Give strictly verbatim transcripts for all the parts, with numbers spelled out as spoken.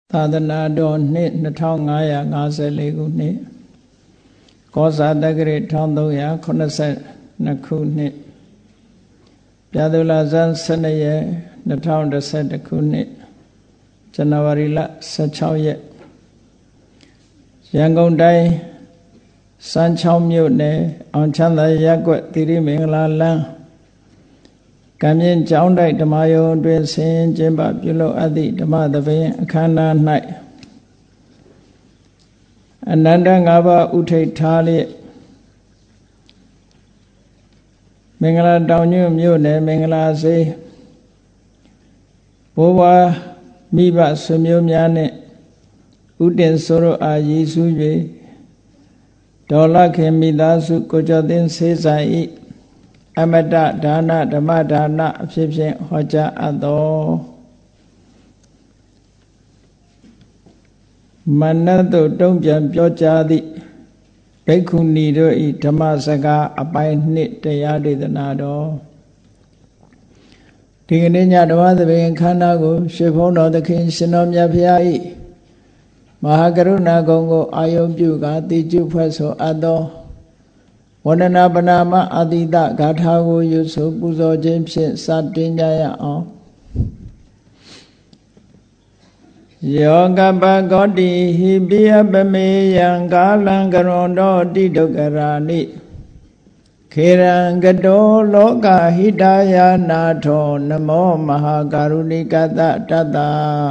သာသနာတော်နှစ်နှစ်ထောင်ငါးရာငါးဆယ်လေးခုနှစ်ကောဇာတက္ကရာတစ်ထောင်သုံးရာခုနှစ်ဆယ်နှစ်ခုနှစ်ပြာသူလဇန်ဆယ်နှစ်ရက်နှစ်ထောင်တစ်ဆယ်တစ်ခုနှစ်ဇန်နဝါရီလဆယ်ခြောက်ရက်ရန်ကုန်တိုင်းစမ်းချောင်းမြို့နယ်အောင်ချမ်းသာရပ်ကွက်သီရိမင်္ဂလာလမ်းကံမြင့်ကျောင်းတိုက်ဓမ္မယုံတွင်ဆင်ကျင်းပပြုလုပ်အပ်သည့်ဓမ္မသဘင်အခမ်းအနား၌အနန္တငါးပါးဥထိတ်ထားလျက်မင်္ဂလာတောင်ညွန့်မြို့နယ်မင်္ဂလာစေဘိုးဘွားမိဘဆွေမျိုးများနှင့်ဥတင်ဆိုတို့အားရည်စူး၍ဒေါ်လခင်မိသားစုကိုကျော်သိန်းဆေးဆိုင်၏အမတဒါနဓမ္မဒါနအဖြစ်ဖြင့်ဟောကြားအပ်သောမနတ်တို့တုံ့ပြန်ပြောကြားသည့်ဘိက္ခုနီတို့၏ဓမ္မစကားအပိုင်းနှစ်တရားဒေသနာတော်ဒီကနေ့ညဓမ္မသဘင်ခန္ဓာကိုရှေးဘုန်းတော်သခင်ရှင်တော်မြတ်ဖရာ၏မဟာကရုဏာဂုဏ်ကိုအာယုံပြုကာတိကျဖွဲ့ဆိုအပ်သောဝန္ဒနာပနာမအတိတဂါထာကိုယူဆိုပူဇော်ခြင်းဖြင့်စတင်ကြရအောင်ယောကပကောတိဟိပိယပမေယံကာလံကရွန်တော်တိဒုက္ခရာနိခေရံကတောလောကဟိတယာနာထောနမောမဟာကာရုဏိကတတတ္တ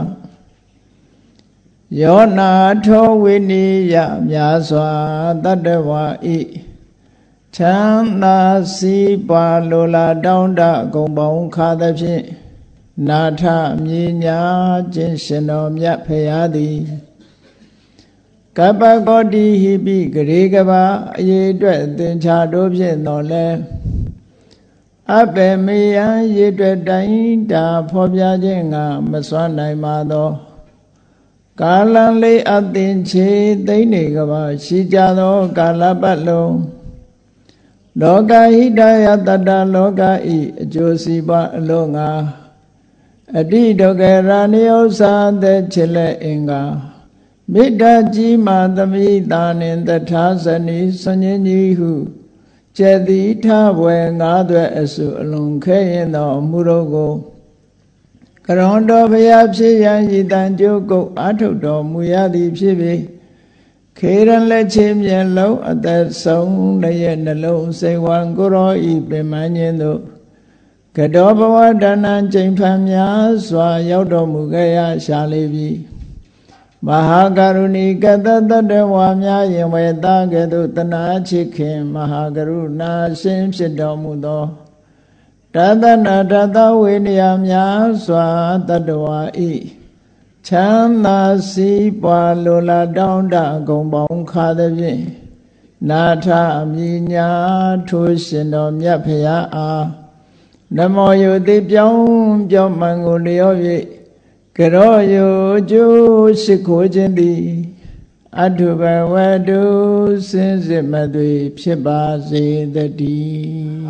ယောနာထောဝိနိယမြာစွာတတ္တဝါဤချမ်းသာစီးပွားလိုလားတောင်းတဂုံပေါင်းခါသဖြင့်နာထမြညာခြင်းရှင်တော်မြတ်ဖရာသည်ကပ္ပကောတိဟိပိဂရေကဘာအရေးအတွက်သင်္ချာတို့ဖြင့်တော်လဲအပေမေယံရေအတွက်တိုင်းတာဖော်ပြခြင်းကမစွမ်းနိုင်ပါသောကာလံလေးအသင်ချေသိမ့်နေကဘာရှိကြသောကာလပတ်လုံးလောကဟိတယတတ္တလောကဤအကျိုးစီးပွားအလုံးငါအတိဒုက္ခရာနိဥ္စာသက်ချစ်လက်အင်္ဂါမေတ္တာကြီးမာသမိတာနှင့်တထာဇနီဆွန်ញကြီးဟုကျက်တိထဘွယ်ငါးသွဲအစုအလွန်ခဲရင်သောအမှုတို့ကိုကရွန်တော်ဘုရားဖြစ်ရန်ရည်တန်ကြိုးကုတ်အာထုတ်တော်မူရသည်ဖြစ်ပေခေရန်လက်ချင်းမျက်လုံးအသက်ဆုံးလည်းရဲ့နှလုံးစိတ်ဝံကိုရောဤပင်မခြင်းတို့ကတောဘဝဒါနံကျိန်ဖန်များစွာရောက်တော်မူခဲ့ရရှာလေပြီမဟာကရုဏီကတတတ္တဝါများယင်ဝေသားကဲ့သို့တနာချစ်ခင်မဟာကရုဏာရှင်ဖြစ်တော်မူသောတသနာတသဝေနယများစွာတတ္တဝါဤချမ်းသာစီးပွားလိုလားတောင်းတဂုံပေါင်းခါသဖြင့်နာထမြညာထိုးရှင်တော်မြတ်ဖရာအားနမောယုတိပြောင်းပြောင်းမှန်ကိုလျော့၍ကရောယုကျိုးရှိခိုးခြင်းသည်အထုဘဝတုစင်စစ်မသွေဖြစ်ပါစေတည်း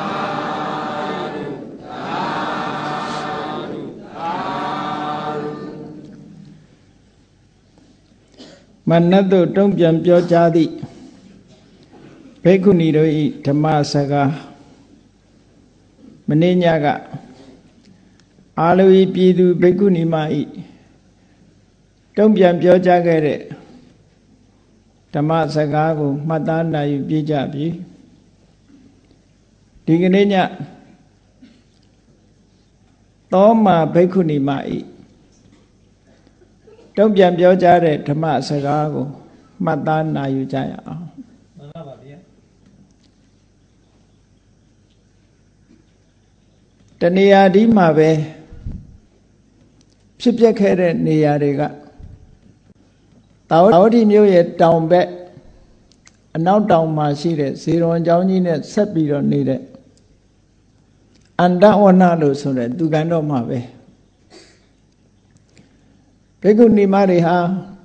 မနတ်တို့တုံ့ပြန်ပြောကြားသည့်ဘိက္ခုနီတို့၏ဓမ္မစကားမနေ့ညကအာလူဤပြည်သူဘိက္ခုနီမ၏တုံ့ပြန်ပြောကြားခဲ့တဲ့ဓမ္မစကားကိုမှတ်သားနိုင်ယူပြကြပြီဒီကနေ့ညသောမာဘိက္ခုနီမ၏တုံ့ပြန်ပြောကြားတဲ့ဓမ္မစကားကိုမှတ်သားနိုင်ယူကြရအောင်မှန်ပါပါဗျာတနေရာဒီမှာပဲဖြစ်ပျက်ခဲ့တဲ့နေရာတွေကတာဝတိမြို့ရဲ့တောင်ဘက်အနောက်တောင်မှာရှိတဲ့ဇေရွန်ကျောင်းကြီးနဲ့ဆက်ပြီးတော့နေတဲ့အန္တဝနလို့ဆိုတဲ့သူကန်တော်မှာပဲဘိက္ခုနီမတွေဟာ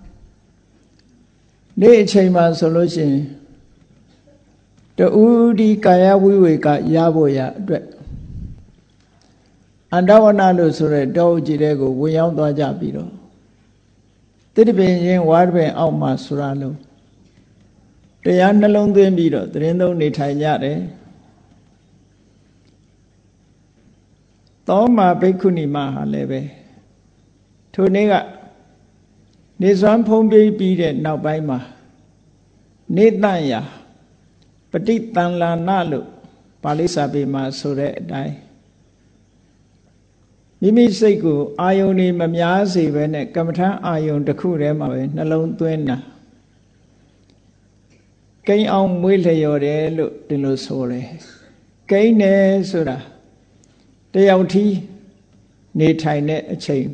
နေ့အချိန်မှာဆိုလို့ရှိရင်တူဒီကာယဝိဝေကရဖို့ရအတွက်အန္တဝနလို့ဆိုတဲ့တောအုပ်ကြီးတဲ့ကိုဝင်ရောက်သွားကြပြီးတော့တိတ္တပင်ရင်ဝါတပင်အောက်မှာဆိုရလို့တရားနှလုံးသွင်းပြီးတော့သတင်းသုံးနေထိုင်ကြတယ်သောမာဘိက္ခုနီမဟာလည်းပဲထိုနေ့ကနေစွမ်းဖုံးပြီးပြီးတဲ့နောက်ပိုင်းမှာနေတန့်ရာပဋိသင်္လနလို့ပါဠိစာပေမှာဆိုတဲ့အတိုင်းမိမိစိတ်ကိုအာယုန်နေမများစေပဲနဲ့ကမ္မထာအာယုန်တစ်ခုတည်းမှာပဲနှလုံးသွင်းတာကိန်းအောင်မွေးလျော်တယ်လို့ဒီလိုဆိုတယ်ကိန်းတယ်ဆိုတာတယောက်ထီးနေထိုင်တဲ့အချိန်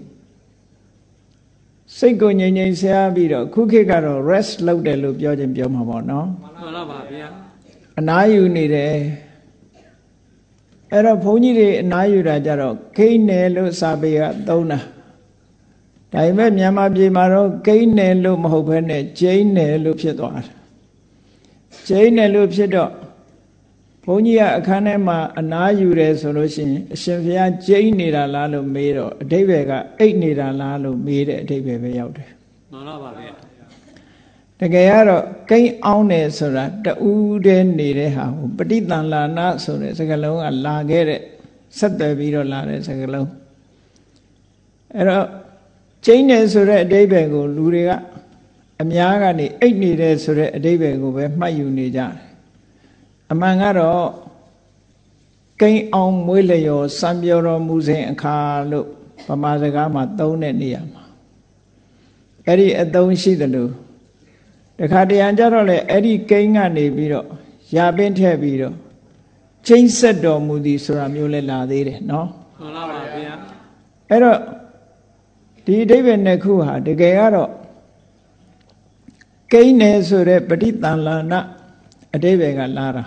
စိတ်ကိုငြိမ်ငြိမ်ဆရာပြီးတော့ခုခေတ်ကတော့ rest လုပ်တယ်လို့ပြောခြင်းပြောမှာပေါ့နော်မှန်ပါပါဗျာအနားယူနေတယ်အဲ့တော့ဘုန်းကြီးတွေအနားယူတာကြတော့ကိန်းတယ်လို့စာပေကသုံးတာဒါပေမဲ့မြန်မာပြည်မှာတော့ကိန်းတယ်လို့မဟုတ်ဘဲနဲ့ကျိန်းတယ်လို့ဖြစ်သွားတာကျိန်းတယ်လို့ဖြစ်တော့ဘုန်းကြီးကအခန်းထဲမှာအနားယူတယ်ဆိုလို့ရှိရင်အရှင်ဘုရားကျိန်းနေတာလားလို့မေးတော့အဓိပ္ပာယ်ကအိတ်နေတာလားလို့မေးတဲ့အဓိပ္ပာယ်ပဲရောက်တယ်မှန်ပါပါဗျာတကယ်ကတော့ကိန်းအောင်တယ်ဆိုတာတူးတဲ့နေတဲ့ဟာကိုပဋိသင်္လနဆိုတဲ့စကားလုံးကလာခဲ့တဲ့ဆက်သွယ်ပြီးတော့လာတဲ့စကားလုံးအဲ့တော့ကျိန်းတယ်ဆိုတဲ့အဓိပ္ပာယ်ကိုလူတွေကအများကနေအိတ်နေတယ်ဆိုတဲ့အဓိပ္ပာယ်ကိုပဲမှတ်ယူနေကြတယ်အမှန်ကတော့ကိန်းအောင်မွေးလျော်စံပြောတော်မူစဉ်အခါလို့ဗမာစကားမှာသုံးတဲ့နေရာမှာအဲ့ဒီအသုံးရှိတယ်လို့တခါတရံကြတော့လေအဲ့ဒီကိန်းကနေပြီးတော့ရာပင်းထည့်ပြီးတော့ချိန်ဆက်တော်မူသည်ဆိုတာမျိုးလဲလာသေးတယ်နော်မှန်ပါပါဗျာအဲ့တော့ဒီအဓိပ္ပာယ်နှစ်ခုဟာတကယ်ကတော့ကိန်းနယ်ဆိုတဲ့ပဋိသင်္လနအဓိပ္ပာယ်ကလာတာ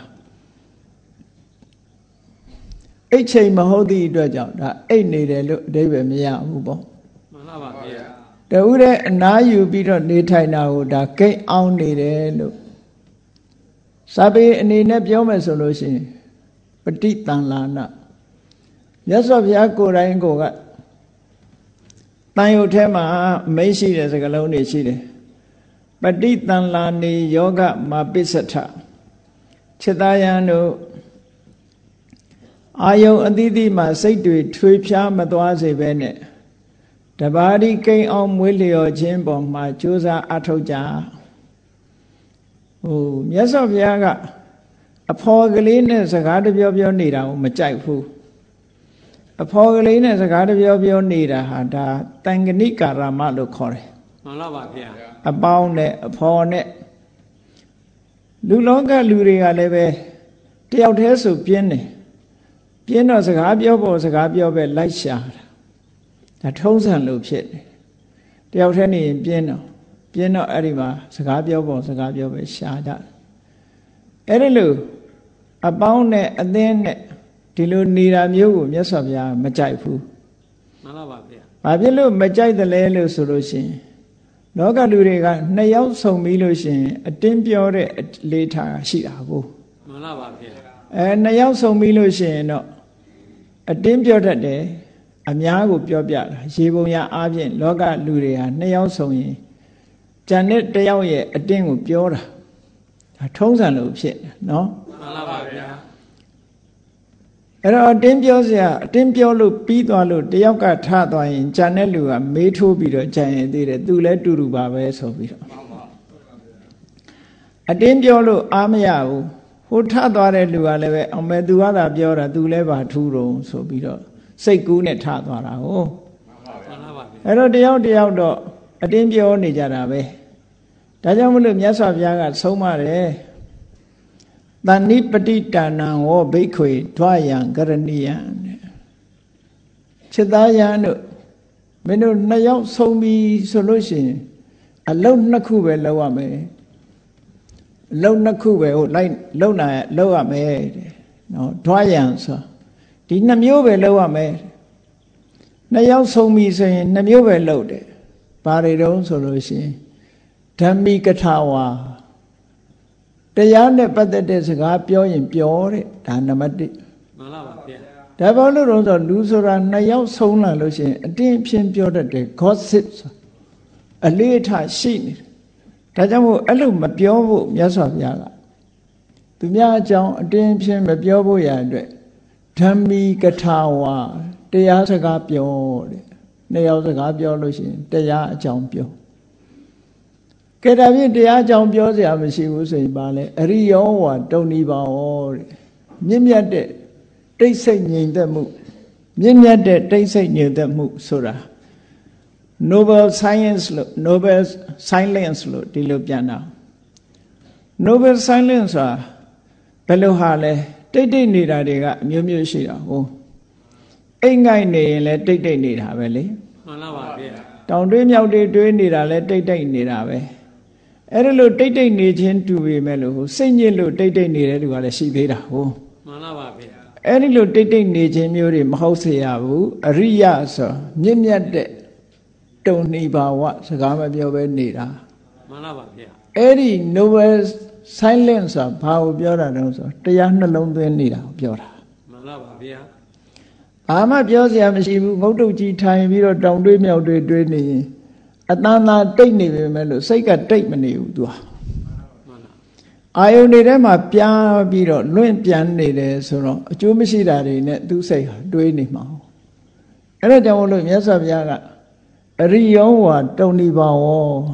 အိတ်ချိန်မဟုတ်သည့်အတွက်ကြောင့်ဒါအိတ်နေတယ်လို့အဓိပ္ပာယ်မရဘူးပေါ့မှန်ပါပါဗျာတူတဲ့အနားယူပြီးတော့နေထိုင်တာကိုဒါကိန်းအောင်နေတယ်လို့စာပေအနေနဲ့ပြောမယ်ဆိုလို့ရှိရင်ပဋိသင်္လနမြတ်စွာဘုရားကိုယ်တိုင်ကိုကတန်ရုပ်ထဲမှာအမိန့်ရှိတဲ့စကားလုံးတွေရှိတယ်ပဋိသင်္လနေယောဂမပစ္စထခြေသားယံတို့အာယုံအသီးသီးမှာစိတ်တွေထွေဖြားမသွားစေပဲနဲ့တပါးဒီကိန်းအောင်မွေးလျော်ခြင်းပေါ်မှာကြိုးစားအထောက်ကြဟိုမြတ်စွာဘုရားကအဖော်ကလေးနဲ့စကားတပြောပြောနေတာကိုမကြိုက်ဘူးအဖော်ကလေးနဲ့စကားတပြောပြောနေတာဟာဒါတန်ဂဏိကာရမလို့ခေါ်တယ်မှန်ပါပါဗျာအပေါင်းနဲ့အဖော်နဲ့လူလောကလူတွေကလည်းပဲတယောက်တည်းဆိုပြင်းတယ်ပြင်းတော့စကားပြောဖို့စကားပြောပဲလိုက်ရှာတာဒါထုံးစံလို့ဖြစ်တယ်တယောက်တည်းနေရင်ပြင်းတော့ပြင်းတော့အဲ့ဒီမှာစကားပြောဖို့စကားပြောပဲရှာကြတယ်အဲ့ဒီလိုအပေါင်းနဲ့အသင်းနဲ့ဒီလိုနေတာမျိုးကိုမြတ်စွာဘုရားမကြိုက်ဘူးမှန်ပါပါဗျာဘာဖြစ်လို့မကြိုက်တယ်လဲလို့ဆိုလို့ရှိရင်လောကလူတွေကနှစ်ယောက်ဆုံပြီးလို့ရှိရင်အတင်းပြောတဲ့လေးထားရှိတာကိုမှန်ပါပါဗျာအဲနှစ်ယောက်ဆုံပြီးလို့ရှိရင်တော့အတင်းပြောတတ်တယ်အများကိုပြောပြတာရေပုံရအားဖြင့်လောကလူတွေဟာနှစ်ယောက်ဆုံရင်ကြံတဲ့တယောက်ရဲ့အတင်းကိုပြောတာဒါထုံးစံလို့ဖြစ်တယ်နော်မှန်ပါပါဗျာအဲ့တော့အတင်းပြောစရာအတင်းပြောလို့ပြီးသွားလို့တယောက်ကထသွားရင်ဂျန်တဲ့လူကမေးထိုးပြီးတော့ဂျန်ရင်သေးတယ်သူလည်းတူတူပါပဲဆိုပြီးတော့အတင်းပြောလို့အားမရဘူးဟိုထသွားတဲ့လူကလည်းပဲအောင်မဲ့သူကသာပြောတာသူလည်းပါထူးတော့ဆိုပြီးတော့စိတ်ကူးနဲ့ထသွားတာဟုတ်အဲ့တော့တယောက်တယောက်တော့အတင်းပြောနေကြတာပဲဒါကြောင့်မလို့မြတ်စွာဘုရားကဆုံးမတယ်တဏိပတိတာနံဝဘိက္ခွေဓွာယံကရဏီယံခြေသားယံတို့မင်းတို့နှစ်ယောက်ဆုံးပြီဆိုလို့ရှိရင်အလုံးနှစ်ခုပဲလောက်ရမယ်အလုံးနှစ်ခုပဲဟိုလိုက်လုံနာလောက်ရမယ်တဲ့နော်ဓွာယံဆိုဒီနှစ်မျိုးပဲလောက်ရမယ်နှစ်ယောက်ဆုံးပြီဆိုရင်နှစ်မျိုးပဲလောက်တယ်ဘာတွေတုံးဆိုလို့ရှိရင်ဓမ္မိကထာဝါတရားနဲ့ပတ်သက်တဲ့စကားပြောရင်ပြောတဲ့ဒါနံပါတ်တစ်မှန်ပါပါဗျာဒါဘာလို့လဲဆိုတော့လူဆိုတာနှစ်ယောက်ဆုံးလာလို့ရှိရင်အတင်းဖြင်းပြောတတ်တယ် gossip ဆိုအလေးထားရှိနေတယ်ဒါကြောင့်မို့အဲ့လိုမပြောဖို့မြတ်စွာဘုရားကသူများအကြောင်းအတင်းဖြင့်မပြောဖို့ရအတွက်ဓမ္မီကထာဝါတရားစကားပြောတဲ့နှစ်ယောက်စကားပြောလို့ရှိရင်တရားအကြောင်းပြောကဲဒါဖြင့်တရားအကြောင်းပြောစရာမရှိဘူးဆိုရင်ပါလေအရိယောဝါတုန်ဤပါဩတဲ့မြင့်မြတ်တဲ့တိတ်ဆိတ်ငြိမ်သက်မှုမြင့်မြတ်တဲ့တိတ်ဆိတ်ငြိမ်သက်မှုဆိုတာ Nobel Science လို့ Nobel Silence လို့ဒီလိုပြန်တာ Nobel Silence ဆိုတာဘယ်လိုဟာလဲတိတ်တိတ်နေတာတွေကအမျိုးမျိုးရှိတာဟုတ်အိမ်ငိုက်နေရင်လည်းတိတ်တိတ်နေတာပဲလေမှန်လားပါဗျာတောင်တွေးမြောက်တွေးတွေးနေတာလည်းတိတ်တိတ်နေတာပဲအဲ့ဒါလို့တိတ်တိတ်နေခြင်းတူပေမဲ့လို့စိတ်ညစ်လို့တိတ်တိတ်နေတဲ့သူကလည်းရှိသေးတာဟုတ်မှန်လားပါဗျာအဲ့ဒီလိုတိတ်တိတ်နေခြင်းမျိုးတွေမဟုတ်စေရဘူးအရိယဆိုမြင့်မြတ်တဲ့တုံနှီပါဝစကားမပြောဘဲနေတာမှန်လားပါဗျာအဲ့ဒီ Nobel Silence ဆိုတာဘာကိုပြောတာလဲဆိုတရားနှလုံးသွင်းနေတာကိုပြောတာမှန်လားပါဗျာဘာမှပြောစရာမရှိဘူးငုတ်တုတ်ကြီးထိုင်ပြီးတော့တောင်တွေးမြောက်တွေးတွေးနေရင်အတန်းသာတိတ်နေပေမဲ့လို့စိတ်ကတိတ်မနေဘူးသူကအာယုန်တွေထဲမှာပြားပြီးတော့လွင့်ပြန်နေတယ်ဆိုတော့အကျိုးမရှိတာတွေနဲ့သူစိတ်ဟာတွေးနေမှာအဲ့ဒါကြောင့်မို့လို့မြတ်စွာဘုရားကအရိယောဝါတုန်ဤပါဝ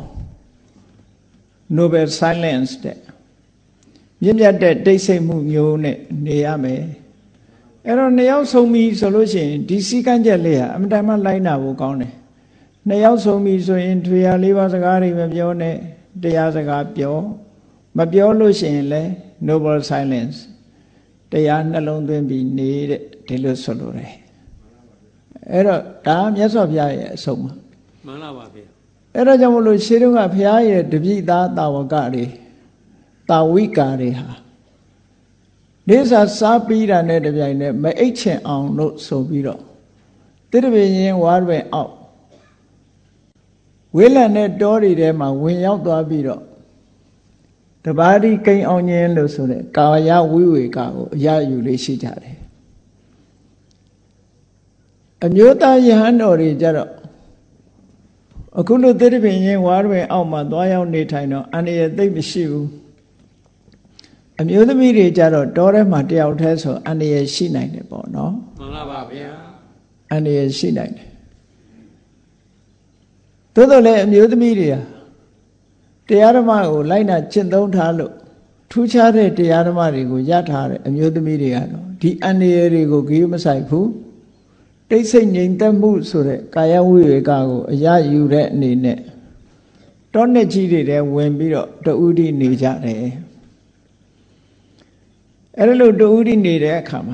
Nobel Silence တဲ့မြင့်မြတ်တဲ့တိတ်ဆိတ်မှုမျိုးနဲ့နေရမယ်အဲ့တော့နှစ်ယောက်ဆုံးပြီဆိုလို့ရှိရင်ဒီစည်းကမ်းချက်လေးဟာအမှန်တမ်းလိုက်နာဖို့ကောင်းတယ်နှစ်ယောက်ဆုံးပြီဆိုရင်ထွေရလေးပါးစကားတွေမပြောနဲ့တရားစကားပြောမပြောလို့ရှိရင်လည်း Noble Silence တရားနှလုံးသွင်းပြီးနေတဲ့ဒီလိုဆိုလိုတယ်အဲ့တော့ဒါမြတ်စွာဘုရားရဲ့အဆုံးပါမှန်လားပါဗျာအဲ့ဒါကြောင့်မလို့ရှေးတုန်းကဘုရားရဲ့တပည့်သားတာဝကတွေတာဝိကာတွေဟာနေစာစားပြီးတာနဲ့တပြိုင်တည်းမအိတ်ချင်အောင်လို့ဆိုပြီးတော့တိရပိရင်ဝါရပင်အောက်ဝေးလံတဲ့တောတွေထဲမှာဝင်ရောက်သွားပြီးတော့တပါးဒီကိန်းအောင်ခြင်းလို့ဆိုတဲ့ကာယဝိဝေကကိုအရယူလေးရှိကြတယ်အမျိုးသားယဟန်တော်တွေကြတော့အခုလိုတိရပိရင်ဝါရပင်အောက်မှာသွားရောက်နေထိုင်တော့အန္တရာယ်သိပ်မရှိဘူးအမျိုးသမီးတွေကြတော့တောထဲမှာတယောက်တည်းဆိုအန္တရာယ်ရှိနိုင်တယ်ပေါ့နော်မှန်ပါဗျာအန္တရာယ်ရှိနိုင်တယ်သို့တော်လည်းအမျိုးသမီးတွေဟာတရားဓမ္မကိုလိုက်နာကျင့်သုံးထားလို့ထူးခြားတဲ့တရားဓမ္မတွေကိုရထားတဲ့အမျိုးသမီးတွေကတော့ဒီအန္တရာယ်တွေကိုဂရုမစိုက်ဘူးတိတ်ဆိတ်ငြိမ်သက်မှုဆိုတဲ့ကာယဝိဝေကကိုအရယူတဲ့အနေနဲ့တောနဲ့ကြီးတွေထဲဝင်ပြီးတော့တူဥဒိနေကြတယ်အဲ့ဒါလို့တူဥဒိနေတဲ့အခါမှာ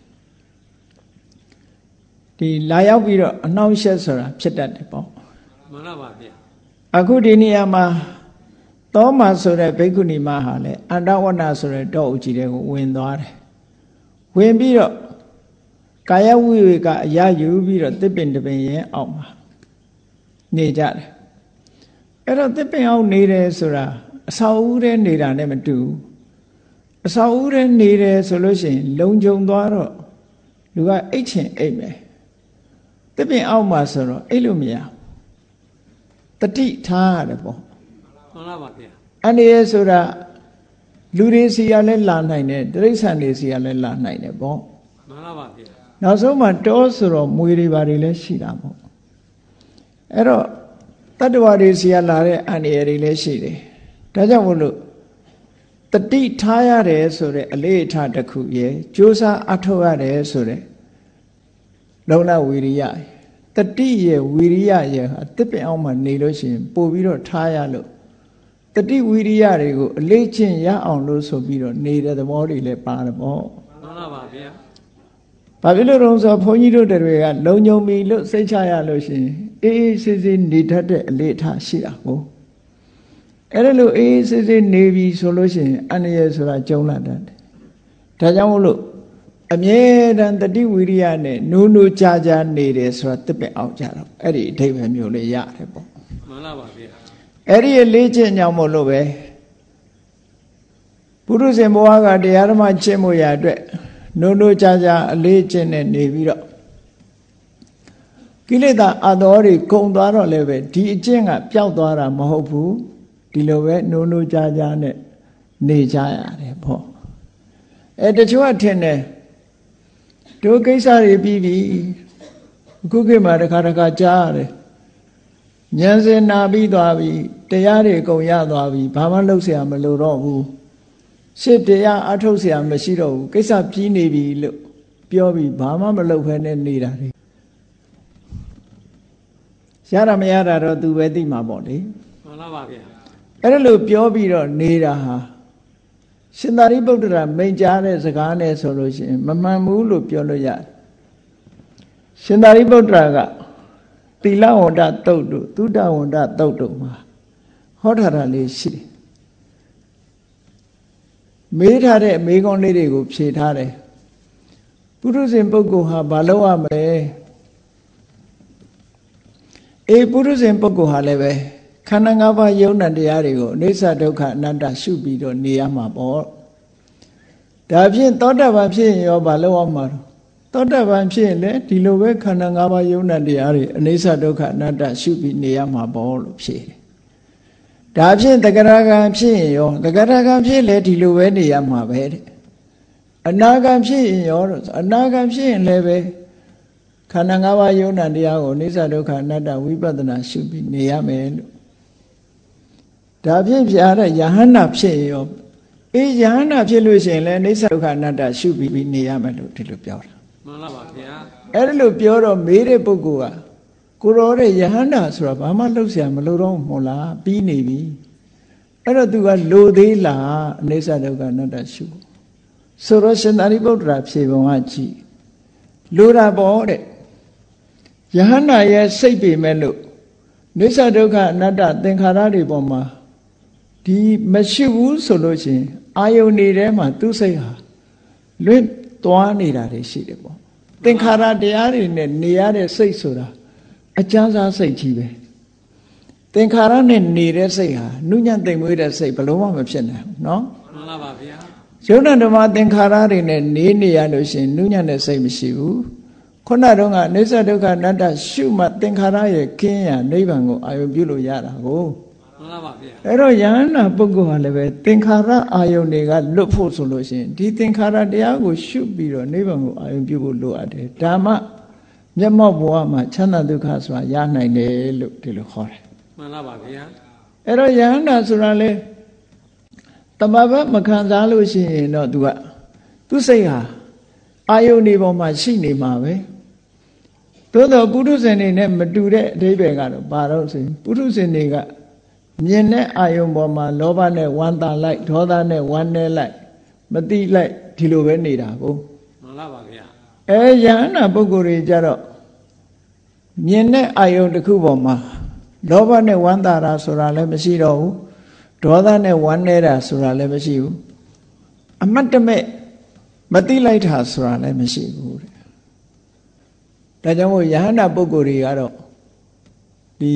ဒီလာရောက်ပြီးတော့အနှောင့်အယှက်ဆိုတာဖြစ်တတ်တယ်ပေါ့မှန်ပါပါဗျာအခုဒီနေရာမှာသောမာဆိုတဲ့ဘိက္ခုနီမဟာလည်းအန္တဝနဆိုတဲ့တောအုပ်ကြီးတွေကိုဝင်သွားတယ်ဝင်ပြီးတော့ကာယဝိဝေကအရယူပြီးတော့တစ်ပင်တစ်ပင်ရဲ့အောက်မှာနေကြတယ်အဲ့တော့တစ်ပင်အောက်နေတယ်ဆိုတာအဆောက်အဦထဲနေတာနဲ့မတူဘူးအဆောက်အဦထဲနေတယ်ဆိုလို့ရှိရင်လုံခြုံသွားတော့လူကအိတ်ချင်အိတ်မယ်တစ်ပင်အောက်မှာဆိုတော့အိတ်လို့မရတတိထားရတယ်ပေါ့မှန်ပါပါဗျာအနေရဆိုတာလူတွေစီရလဲလာနိုင်တယ်တိရစ္ဆာန်တွေစီရလဲလာနိုင်တယ်ပေါ့မှန်ပါပါဗျာနောက်ဆုံးမှတောဆိုတော့မွေတွေဘာတွေလဲရှိတာပေါ့အဲ့တော့တတ္တဝါတွေစီရလာတဲ့အန္တရာယ်တွေလည်းရှိတယ်ဒါကြောင့်မို့လို့တတိထားရတယ်ဆိုတဲ့အလေးအထားတစ်ခုရဲ့ကြိုးစားအထောက်ရတယ်ဆိုတဲ့လုံလဝီရိယတတိရဲ့ဝီရိယရဲ့ဟာတစ်ပင်အောင်မှနေလို့ရှိရင်ပို့ပြီးတော့ထားရလို့တတိဝီရိယတွေကိုအလေးချင်းရအောင်လို့ဆိုပြီးတော့နေတဲ့သဘောတွေလည်းပါတယ်ပေါ့မှန်ပါပါဗျာဘာဖြစ်လို့တော့ဆိုဘုန်းကြီးတို့တွေကလုံညုံပြီလို့စိတ်ချရလို့ရှိရင်အေးအေးဆေးဆေးနေတတ်တဲ့အလေးအထားရှိတာကိုအဲ့ဒါလို့အေးအေးဆေးဆေးနေပြီဆိုလို့ရှိရင်အန္တရာယ်ဆိုတာကြုံလာတတ်တယ်ဒါကြောင့်မို့လို့အမြဲတမ်းတတိဝိရိယနဲ့နိုးနိုးကြာကြာနေတယ်ဆိုတာတစ်ပင်အောင်ကြတော့အဲ့ဒီအဓိပ္ပာယ်မျိုးလေးရတယ်ပေါ့မှန်ပါပါဗျာအဲ့ဒီအလေးချင်းကြောင့်မို့လို့ပဲပုရုဇဉ်ဘဝကတရားဓမ္မကျင့်မှုရအတွက်နိုးနိုးကြာကြာအလေးချင်းနဲ့နေပြီးတော့ကိလေသာအသောတွေကုန်သွားတော့လည်းပဲဒီအကျင့်ကပျောက်သွားတာမဟုတ်ဘူးဒီလိုပဲနိုးနိုးကြားကြားနဲ့နေကြရတယ်ပေါ့အဲတချို့ကထင်တယ်တို့ကိစ္စတွေပြီးပြီအခုခေတ်မှာတစ်ခါတစ်ခါကြားရတယ်ဉာဏ်စင်နာပြီးသွားပြီတရားတွေကုန်ရသွားပြီဘာမှလုပ်เสียမလို့တော့ဘူးရှစ်တရားအထုတ်เสียမရှိတော့ဘူးကိစ္စပြီးနေပြီလို့ပြောပြီးဘာမှမလုပ်ဖ ೇನೆ နေတာလေရတာမရတာတော့သူပဲသိမှာပေါ့လေမှန်ပါပါဗျာအဲ့ဒါလို့ပြောပြီးတော့နေတာဟာရှင်သာရိပုတ္တရာမိန့်ကြားတဲ့စကားနဲ့ဆိုလို့ရှိရင်မမှန်ဘူးလို့ပြောလို့ရတယ်ရှင်သာရိပုတ္တရာကသီလဝန္တသုတ်တို့သုဒ္ဓဝန္တသုတ်တို့မှာဟောထားတာလေးရှိတယ်မေးထားတဲ့မေးခွန်းလေးတွေကိုဖြေထားတယ်ပုရုဇဉ်ပုဂ္ဂိုလ်ဟာဘာလုပ်ရမလဲအေးပုရုဇဉ်ပုဂ္ဂိုလ်ဟာလည်းပဲခန္ဓာ၅ပါးယုံနာတရားတွေကိုအနိစ္စဒုက္ခအနတ္တရှုပြီးတော့နေရမှာပေါ့ဒါဖြင့်သောတာပန်ဖြစ်ရင်ရောဘာလုပ်ရမှာသောတာပန်ဖြစ်ရင်လည်းဒီလိုပဲခန္ဓာ၅ပါးယုံနာတရားတွေအနိစ္စဒုက္ခအနတ္တရှုပြီးနေရမှာပေါ့လို့ဖြေတယ်ဒါဖြင့်တဂရဂံဖြစ်ရင်ရောတဂရဂံဖြစ်လည်းဒီလိုပဲနေရမှာပဲတဲ့အနာဂံဖြစ်ရင်ရောအနာဂံဖြစ်ရင်လည်းပဲခန္ဓာ၅ပါးယုံနာတရားကိုအနိစ္စဒုက္ခအနတ္တဝိပဿနာရှုပြီးနေရမယ်လို့ဒါဖြင့်ပြရတဲ့ယဟန္တာဖြစ်ရင်ရောအေးယဟန္တာဖြစ်လို့ရှိရင်လည်းအနိစ္စဒုက္ခအနတ္တရှုပြီးနေရမယ်လို့ဒီလိုပြောတာမှန်ပါပါဗျာအဲ့ဒါလို့ပြောတော့မေးတဲ့ပုဂ္ဂိုလ်ကကိုရောတဲ့ယဟန္တာဆိုတာဘာမှလှုပ်ရှားမလို့တော့မဟုတ်လားပြီးနေပြီအဲ့တော့သူကလိုသေးလားအနိစ္စဒုက္ခအနတ္တရှုဆိုတော့ရှင်သာရိပုတ္တရာဖြေပုံကကြည့်လိုတာပေါ့တဲ့ယဟန္တာရဲ့စိတ်ပေမဲ့လို့အနိစ္စဒုက္ခအနတ္တသင်္ခါရတွေပေါ်မှာဒီမရှိဘူးဆိုလို့ရှိရင်အာယုန်နေထဲမှာသူ့စိတ်ဟာလွင့်သွားနေတာတွေရှိတယ်ပေါ့သင်္ခါရတရားတွေနဲ့နေရတဲ့စိတ်ဆိုတာအကျဉ်းစားစိတ်ကြီးပဲသင်္ခါရနဲ့နေတဲ့စိတ်ဟာနုညံ့သိမ်မွေးတဲ့စိတ်ဘယ်လို့မှမဖြစ်နိုင်ဘူးเนาะမှန်ပါပါဗျာယုံနာဓမ္မသင်္ခါရတွေနဲ့နေနေရလို့ရှိရင်နုညံ့တဲ့စိတ်မရှိဘူးခုနတုန်းကအနိစ္စဒုက္ခအနတ္တရှုမှသင်္ခါရရဲ့ကင်းရာနိဗ္ဗာန်ကိုအာယုံပြုလို့ရတာကိုမှန်ပါပါဗျာအဲ့တော့ယဟန္တာပုဂ္ဂိုလ်ဟာလည်းပဲသင်္ခါရအာယုန်တွေကလွတ်ဖို့ဆိုလို့ရှိရင်ဒီသင်္ခါရတရားကိုရှုပြီးတော့နိဗ္ဗာန်ကိုအာယုန်ပြုဖို့လိုအပ်တယ်ဒါမှမျက်မှောက်ဘဝမှာချမ်းသာဒုက္ခဆိုတာရနိုင်တယ်လို့ဒီလိုခေါ်တယ်မှန်ပါပါဗျာအဲ့တော့ယဟန္တာဆိုတာလေတမဘမခံစားလို့ရှိရင်တော့ तू ကသူ့စိတ်ဟာအာယုန်ဒီပေါ်မှာရှိနေမှာပဲသို့တော့ပုထုဇဉ်တွေနဲ့မတူတဲ့အဓိပ္ပာယ်ကတော့ဘာလို့ဆိုရင်ပုထုဇဉ်တွေကမြင်တဲ့အာယုံပေါ်မှာလောဘနဲ့ဝမ်းသာလိုက်ဒေါသနဲ့ဝမ်းနည်းလိုက်မတိလိုက်ဒီလိုပဲနေတာကိုမှန်ပါပါဗျာအဲယဟန္တာပုဂ္ဂိုလ်တွေကြတော့မြင်တဲ့အာယုံတစ်ခုပေါ်မှာလောဘနဲ့ဝမ်းသာတာဆိုတာလည်းမရှိတော့ဘူးဒေါသနဲ့ဝမ်းနည်းတာဆိုတာလည်းမရှိဘူးအမတ်တမဲ့မတိလိုက်တာဆိုတာလည်းမရှိဘူးတဲ့ဒါကြောင့်မို့ယဟန္တာပုဂ္ဂိုလ်တွေကတော့ဒီ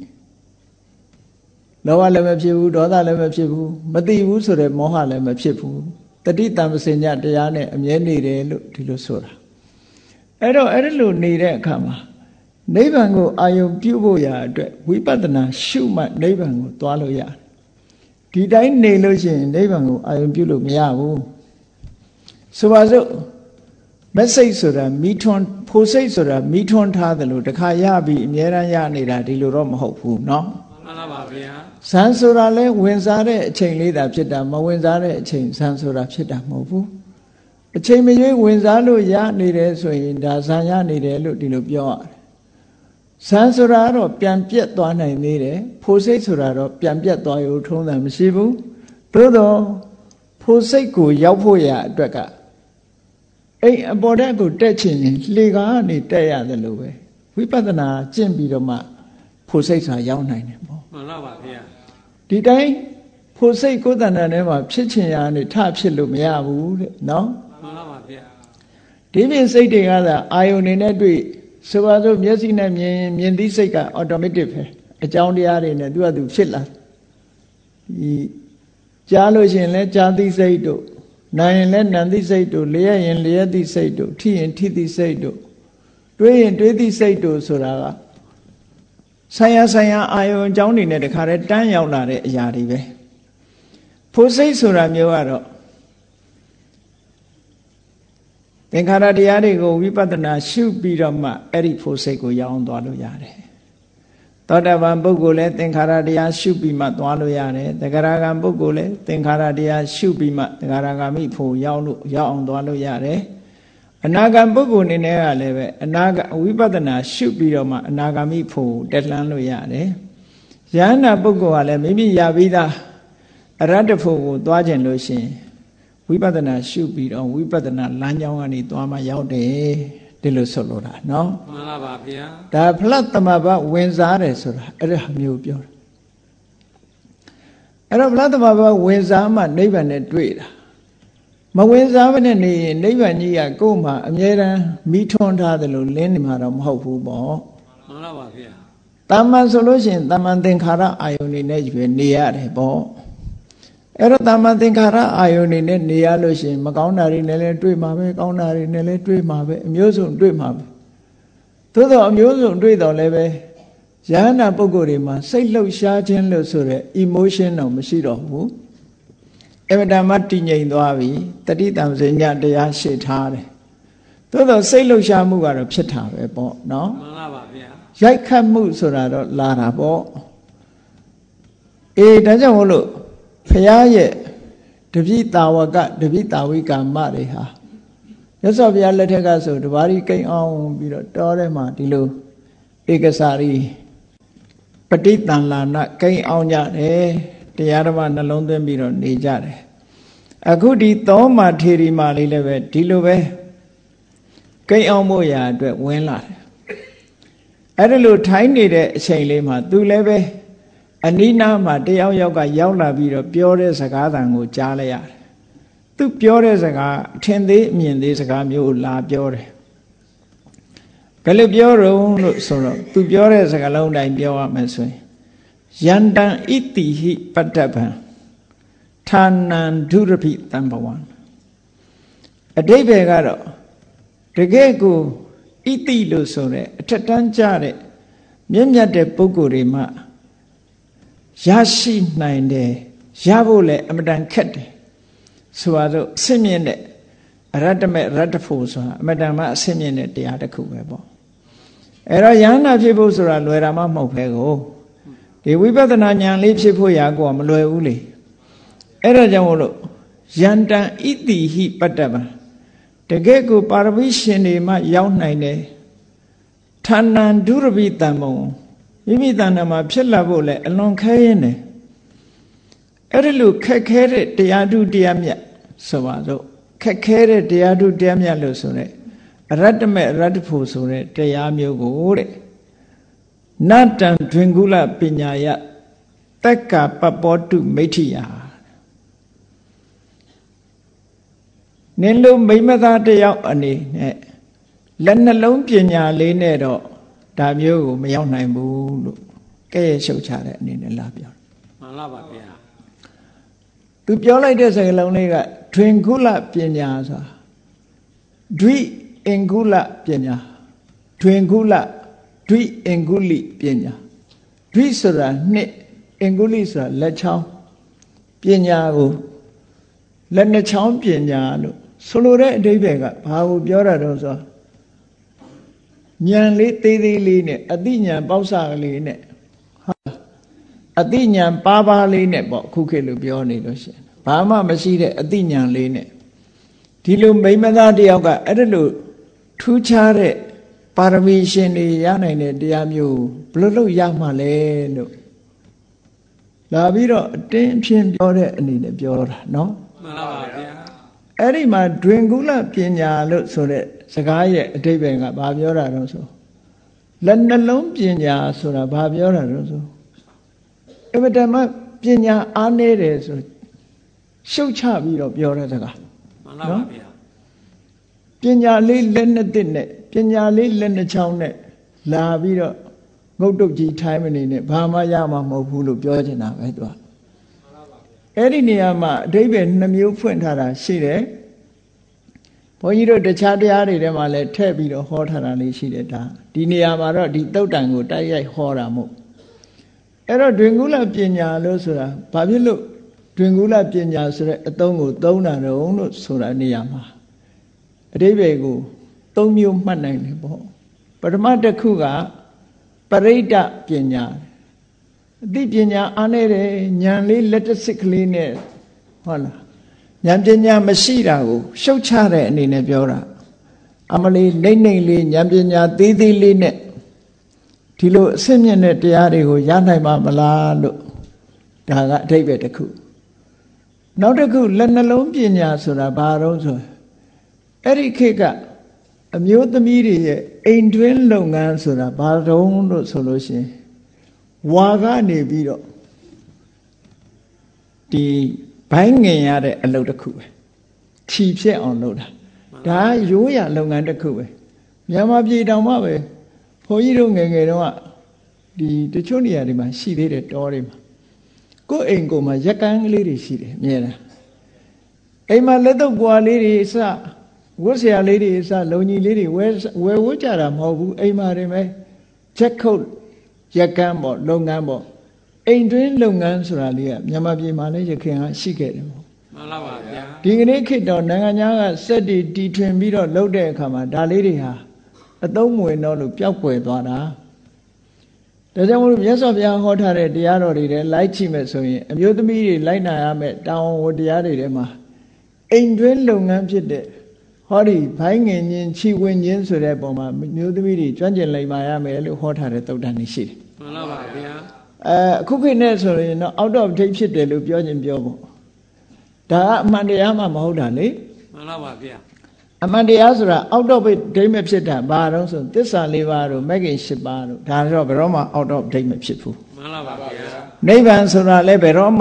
လောဘလည်းမဖြစ်ဘူးဒေါသလည်းမဖြစ်ဘူးမသိဘူးဆိုတဲ့မောဟလည်းမဖြစ်ဘူးတတိတံပစဉ္ညတရားနဲ့အမြဲနေတယ်လို့ဒီလိုဆိုတာအဲ့တော့အဲ့လိုနေတဲ့အခါမှာနိဗ္ဗာန်ကိုအာယုံပြုဖို့ရာအတွက်ဝိပဿနာရှုမှတ်နိဗ္ဗာန်ကိုသွားလို့ရတယ်ဒီတိုင်းနေလို့ရှိရင်နိဗ္ဗာန်ကိုအာယုံပြုလို့မရဘူးဆိုပါစို့မစိတ်ဆိုတာမိထွန်းဖို့စိတ်ဆိုတာမိထွန်းထားတယ်လို့တခါရပြီးအမြဲတမ်းရနေတာဒီလိုတော့မဟုတ်ဘူးเนาะမှန်ပါပါဗျာဇန်ဆိုတာလဲဝင်စားတဲ့အချိန်လေးသာဖြစ်တာမဝင်စားတဲ့အချိန်ဇန်ဆိုတာဖြစ်တာမဟုတ်ဘူးအချိန်မရွေးဝင်စားလို့ရနေတယ်ဆိုရင်ဒါဇန်ရနေတယ်လို့ဒီလိုပြောရတယ်ဇန်ဆိုတာတော့ပြန်ပြက်သွားနိုင်သေးတယ်ဖို့စိတ်ဆိုတာတော့ပြန်ပြက်သွားရုံထုံးတာမရှိဘူးသို့တော့ဖို့စိတ်ကိုရောက်ဖို့ရအတွက်ကအိမ်အပေါ်ဓာတ်ကိုတက်ချင်ရင်လှေကားကနေတက်ရတယ်လို့ပဲဝိပဿနာကျင့်ပြီးတော့မှဖို့စိတ်ဆိုတာရောက်နိုင်တယ်ပေါ့မှန်ပါပါဗျာဒီတိုင်းဖို့စိတ်ကိုယ်တဏ္ဍာထဲမှာဖြစ်ချင်ရနေထဖြစ်လို့မရဘူးတဲ့နော်မှန်ပါပါဗျာဒီပြင်စိတ်တွေကသာအာယုန်နေနဲ့တွေ့ဆိုပါစို့မျက်စိနဲ့မြင်မြင်သိစိတ်က automatic ပဲအကြောင်းတရားတွေနဲ့သူကသူဖြစ်လာဒီကြားလို့ရှိရင်လည်းကြားသိစိတ်တို့နာရင်လည်းနာသိစိတ်တို့လျက်ရင်လျက်သိစိတ်တို့ထိရင်ထိသိစိတ်တို့တွေးရင်တွေးသည့်စိတ်တို့ဆိုတာကဆိုင်ရာဆိုင်ရာအာယုံအကြောင်းတွေနဲ့တခါတည်းတန်းရောက်လာတဲ့အရာတွေပဲဖို့စိတ်ဆိုတာမျိုးကတော့သင်္ခါရတရားတွေကိုဝိပဿနာရှုပြီးတော့မှအဲ့ဒီဖို့စိတ်ကိုရောက်အောင်သွားလို့ရတယ်သောတာပန်ပုဂ္ဂိုလ်လည်းသင်္ခါရတရားရှုပြီးမှသွားလို့ရတယ်သဂရဂံပုဂ္ဂိုလ်လည်းသင်္ခါရတရားရှုပြီးမှသဂရဂမိဖို့ရောက်လို့ရောက်အောင်သွားလို့ရတယ်အနာဂံပုဂ္ဂိုလ်အနေနဲ့ကလည်းပဲအနာဂဝိပဿနာရှုပြီးတော့မှအနာဂမိဖို့တက်လှမ်းလို့ရတယ်ယန္နာပုဂ္ဂိုလ်ကလည်းမိမိရပြီးသားအရတ္တဖို့ကိုသွားခြင်းလို့ရှိရင်ဝိပဿနာရှုပြီးတော့ဝိပဿနာလမ်းကြောင်းကနေသွားမှရောက်တယ်ဒီလိုဆိုလိုတာနော်မှန်ပါပါဗျာဒါဖလတ်သမဘဝင်စားတယ်ဆိုတာအဲ့ဒါမျိုးပြောတာအဲ့တော့ဖလတ်သမဘဝင်စားမှနိဗ္ဗာန်နဲ့တွေ့တာမဝင်စားမနဲ့နေရင်နိဗ္ဗာန်ကြီးကကိုယ်မှာအမြဲတမ်းမိထွန်းထားတယ်လို့လင်းနေမှာတော့မဟုတ်ဘူးပေါ့မှန်ပါပါဗျာတာမန်ဆိုလို့ရှိရင်တာမန်သင်္ခါရအာယုန်နေနဲ့ရွေနေရတယ်ပေါ့အဲ့တော့တာမန်သင်္ခါရအာယုန်နေနဲ့နေရလို့ရှိရင်မကောင်းတာတွေနဲ့လည်းတွေ့မှာပဲကောင်းတာတွေနဲ့လည်းတွေ့မှာပဲအမျိုးစုံတွေ့မှာပဲသို့တော့အမျိုးစုံတွေ့တော့လည်းပဲယဟနာပုဂ္ဂိုလ်တွေမှာစိတ်လှုပ်ရှားခြင်းလို့ဆိုတဲ့ emotion တော့မရှိတော့ဘူးအမတမတည်ငြိမ်သွားပြီတတိတံစညတရားရှေ့ထားတယ်သို့တော့စိတ်လှုပ်ရှားမှုကတော့ဖြစ်တာပဲပေါ့နော်မှန်ပါပါဗျာရိုက်ခတ်မှုဆိုတာတော့လာတာပေါ့အေးဒါကြောင့်မို့လို့ဘုရားရဲ့တပိတာဝကတပိတာဝိကာမတွေဟာမြတ်စွာဘုရားလက်ထက်ကဆိုတပါးရီကိန်းအောင်ပြီးတော့တောထဲမှာဒီလိုဧကစာရီပဋိသန္လာနကိန်းအောင်ကြတယ်တရားဓမ္မနှလုံးသွင်းပြီးတော့နေကြတယ်အခုဒီသောမာထေရီမာလေးလည်းပဲဒီလိုပဲကိန်းအောင်မှုရာအတွက်ဝင်လာတယ်အဲ့ဒါလို့ထိုင်းနေတဲ့အချိန်လေးမှာသူလည်းပဲအနိနာမှာတယောက်ယောက်ကရောက်လာပြီးတော့ပြောတဲ့စကားသံကိုကြားလိုက်ရတယ်သူပြောတဲ့စကားအထင်သေးအမြင်သေးစကားမျိုးလာပြောတယ်ဘယ်လိုပြောတော့လို့ဆိုတော့သူပြောတဲ့စကားလုံးတိုင်းပြောရမယ်ဆိုရင်ယန္တံဣတိဟိပတ္တဗံဌာနံဒုရဖိတံဘဝံအဓိပ္ပာယ်ကတော့တကယ်ကိုဣတိလို့ဆိုတဲ့အထက်တန်းကြတဲ့မြင့်မြတ်တဲ့ပုဂ္ဂိုလ်တွေမှရရှိနိုင်တယ်ရဖို့လည်းအမတန်ခက်တယ်ဆိုပါတော့အစင်းမြင့်တဲ့အရတ္တမေရတ္တဖို့ဆိုတာအမတန်မှအစင်းမြင့်တဲ့တရားတစ်ခုပဲပေါ့အဲ့တော့ယန္နာဖြစ်ဖို့ဆိုတာလွယ်တာမှမဟုတ်ပဲကိုဒီဝိပဿနာဉာဏ်လေးဖြစ်ဖို့ရာကိုမလွယ်ဘူးလေအဲ့ဒါကြောင့်မို့လို့ယန္တံဣတိဟိပတ္တဗံတကယ်ကိုပါရမီရှင်တွေမှရောက်နိုင်တယ်ဌာနံဒုရပိတံဘုံမိမိတဏ္ဍာမှာဖြစ်လာဖို့လဲအလွန်ခဲရင်တယ်အဲ့ဒီလိုခက်ခဲတဲ့တရားဓုတရားမြတ်ဆိုပါစို့ခက်ခဲတဲ့တရားဓုတရားမြတ်လို့ဆိုတဲ့အရတ္တမေအရတ္တဖို့ဆိုတဲ့တရားမျိုးကိုတဲ့နတံဒွင်ကုလပညာယတက္ကပပောတုမိဋ္ဌိယနင်လိုမိမသားတယောက်အနေနဲ့လက်နှလုံးပညာလေးနဲ့တော့ဒါမျိုးကိုမရောက်နိုင်ဘူးလို့ကဲ့ရဲ့ရှုပ်ချတဲ့အနေနဲ့လာပြောမှန်လားပါဗျာသူပြောလိုက်တဲ့စကားလုံးလေးကဒွင်ကုလပညာဆိုတာဒွိအင်ကုလပညာဒွင်ကုလဒွိအင်ကုလိပညာဒွိဆိုတာနှစ်အင်ကုလိဆိုတာလက်ချောင်းပညာကိုလက်နှချောင်းပညာလို့ဆိုလိုတဲ့အဓိပ္ပာယ်ကဘာကိုပြောတာတော့ဆိုဉာဏ်လေးသေးသေးလေးနဲ့အသိဉာဏ်ပေါက်စကလေးနဲ့အသိဉာဏ်ပါးပါးလေးနဲ့ပေါ့ခုခေတ်လိုပြောနေလို့ရှိရင်ဘာမှမရှိတဲ့အသိဉာဏ်လေးနဲ့ဒီလိုမိမသားတယောက်ကအဲ့ဒါလိုထူးခြားတဲ့ပါရမီရှင်တွေရနိုင်တဲ့တရားမျိုးဘယ်လိုလုပ်ရမှာလဲလို့လာပြီးတော့အတင်းအဖျင်းပြောတဲ့အနေနဲ့ပြောတာနော်မှန်ပါပါဗျာအဲ့ဒီမှာဒွင်ကုလပညာလို့ဆိုတဲ့စကားရဲ့အဓိပ္ပာယ်ကဘာပြောတာတော့ဆိုလက်နှလုံးပညာဆိုတာဘာပြောတာတော့ဆိုအမတမပညာအားနည်းတယ်ဆိုရှုတ်ချပြီးတော့ပြောတဲ့စကားမှန်ပါပါဗျာပညာလေးလက်နှစ်တစ်နဲ့ပညာလေးလက်နှစ်ချောင်းနဲ့လာပြီးတော့ငုတ်တုတ်ကြီးထိုင်းမနေနဲ့ဘာမှရမှာမဟုတ်ဘူးလို့ပြောချင်တာပဲသူကအဲ့ဒီနေရာမှာအဓိပ္ပာယ်နှမျိုးဖွင့်ထားတာရှိတယ်ဘုန်းကြီးတို့တခြားတရားတွေထဲမှာလည်းထည့်ပြီးတော့ဟောထားတာလေးရှိတယ်ဒါဒီနေရာမှာတော့ဒီတုတ်တန်ကိုတိုက်ရိုက်ဟောတာမို့အဲ့တော့တွင်ကူးလပညာလို့ဆိုတာဘာဖြစ်လို့တွင်ကူးလပညာဆိုတဲ့အသုံးကိုသုံးတာတော့လို့ဆိုတာနေရာမှာအဓိပ္ပာယ်ကိုသုံးမျိုးမှတ်နိုင်တယ်ပေါ့ပထမတစ်ခုကပရိဒ္ဒပညာအသိပညာအားနေတယ်ဉာဏ်လေးလက်တစစ်ကလေးနဲ့ဟုတ်လားဉာဏ်ပညာမရှိတာကိုရှုတ်ချတဲ့အနေနဲ့ပြောတာအမလေးနှိမ့်နှိမ့်လေးဉာဏ်ပညာသေးသေးလေးနဲ့ဒီလိုအစစ်မြင့်တဲ့တရားတွေကိုရနိုင်မှာမလားလို့ဒါကအဓိပ္ပာယ်တစ်ခုနောက်တစ်ခုလက်နှလုံးပညာဆိုတာဘာတော့ဆိုအဲ့ဒီခေတ်ကအမျိုးသမီးတွေရဲ့အိမ်တွင်းလုပ်ငန်းဆိုတာဘာတော့လို့ဆိုလို့ရှိရင်ဝါကနေပြီးတော့ဒီဘိုင်းငင်ရတဲ့အလုပ်တစ်ခုပဲခြီဖြစ်အောင်လုပ်တာဒါရိုးရလုပ်ငန်းတစ်ခုပဲမြန်မာပြည်တောင်မှပဲဘုန်းကြီးတို့ငယ်ငယ်တုန်းကဒီတချို့နေရာတွေမှာရှိသေးတယ်တောတွေမှာကိုယ်အိမ်ကိုမှရက်ကန်းကလေးတွေရှိတယ်အမြဲတမ်းအိမ်မှာလက်တော့ပွားလေးတွေအစဝတ်ဆရာလေးတွေအစလုံကြီးလေးတွေဝဲဝဲဝတ်ကြတာမဟုတ်ဘူးအိမ်မှာတွေပဲချက်ခုတ်ရက်ကန်းပေါ့လုပ်ငန်းပေါ့အိမ်တွင်းလုပ်ငန်းဆိုတာလေးကမြန်မာပြည်မှာလည်းရခင်ကရှိခဲ့တယ်ပေါ့မှန်လားပါဗျာဒီကနေ့ခေတ်တော့နိုင်ငံခြားကစက်တီတီထွင်ပြီးတော့လုပ်တဲ့အခါမှာဒါလေးတွေဟာအသုံးမဝင်တော့လို့ပျောက်ကွယ်သွားတာဒါကြောင့်မို့လို့မြတ်စွာဘုရားဟောထားတဲ့တရားတော်တွေထဲလိုက်ကြည့်မယ်ဆိုရင်အမျိုးသမီးတွေလိုက်နာရမယ်တောင်းဝတရားတွေထဲမှာအိမ်တွင်းလုပ်ငန်းဖြစ်တဲ့ဟောဒီဘိုင်းငင်ချင်းခြိဝင်ချင်းဆိုတဲ့ပုံမှာမျိုးသမီးတွေကျွမ်းကျင်လိမ္မာရမယ်လို့ဟောထားတဲ့သုတ္တန်တွေရှိတယ်မှန်လားပါဗျာအဲအခုခေတ်နဲ့ဆိုရင်တော့ out of date ဖြစ်တယ်လို့ပြောခြင်းပြောဖို့ဒါကအမှန်တရားမှမဟုတ်တာလေမှန်လားပါဗျာအမှန်တရားဆိုတာ out of date မဖြစ်တာဘာတော့ဆိုသစ္စာလေးပါးတို့မဂ္ဂင်၈ပါးတို့ဒါတော့ဘယ်တော့မှ out of date မဖြစ်ဘူးမှန်လားပါဗျာနိဗ္ဗာန်ဆိုတာလည်းဘယ်တော့မှ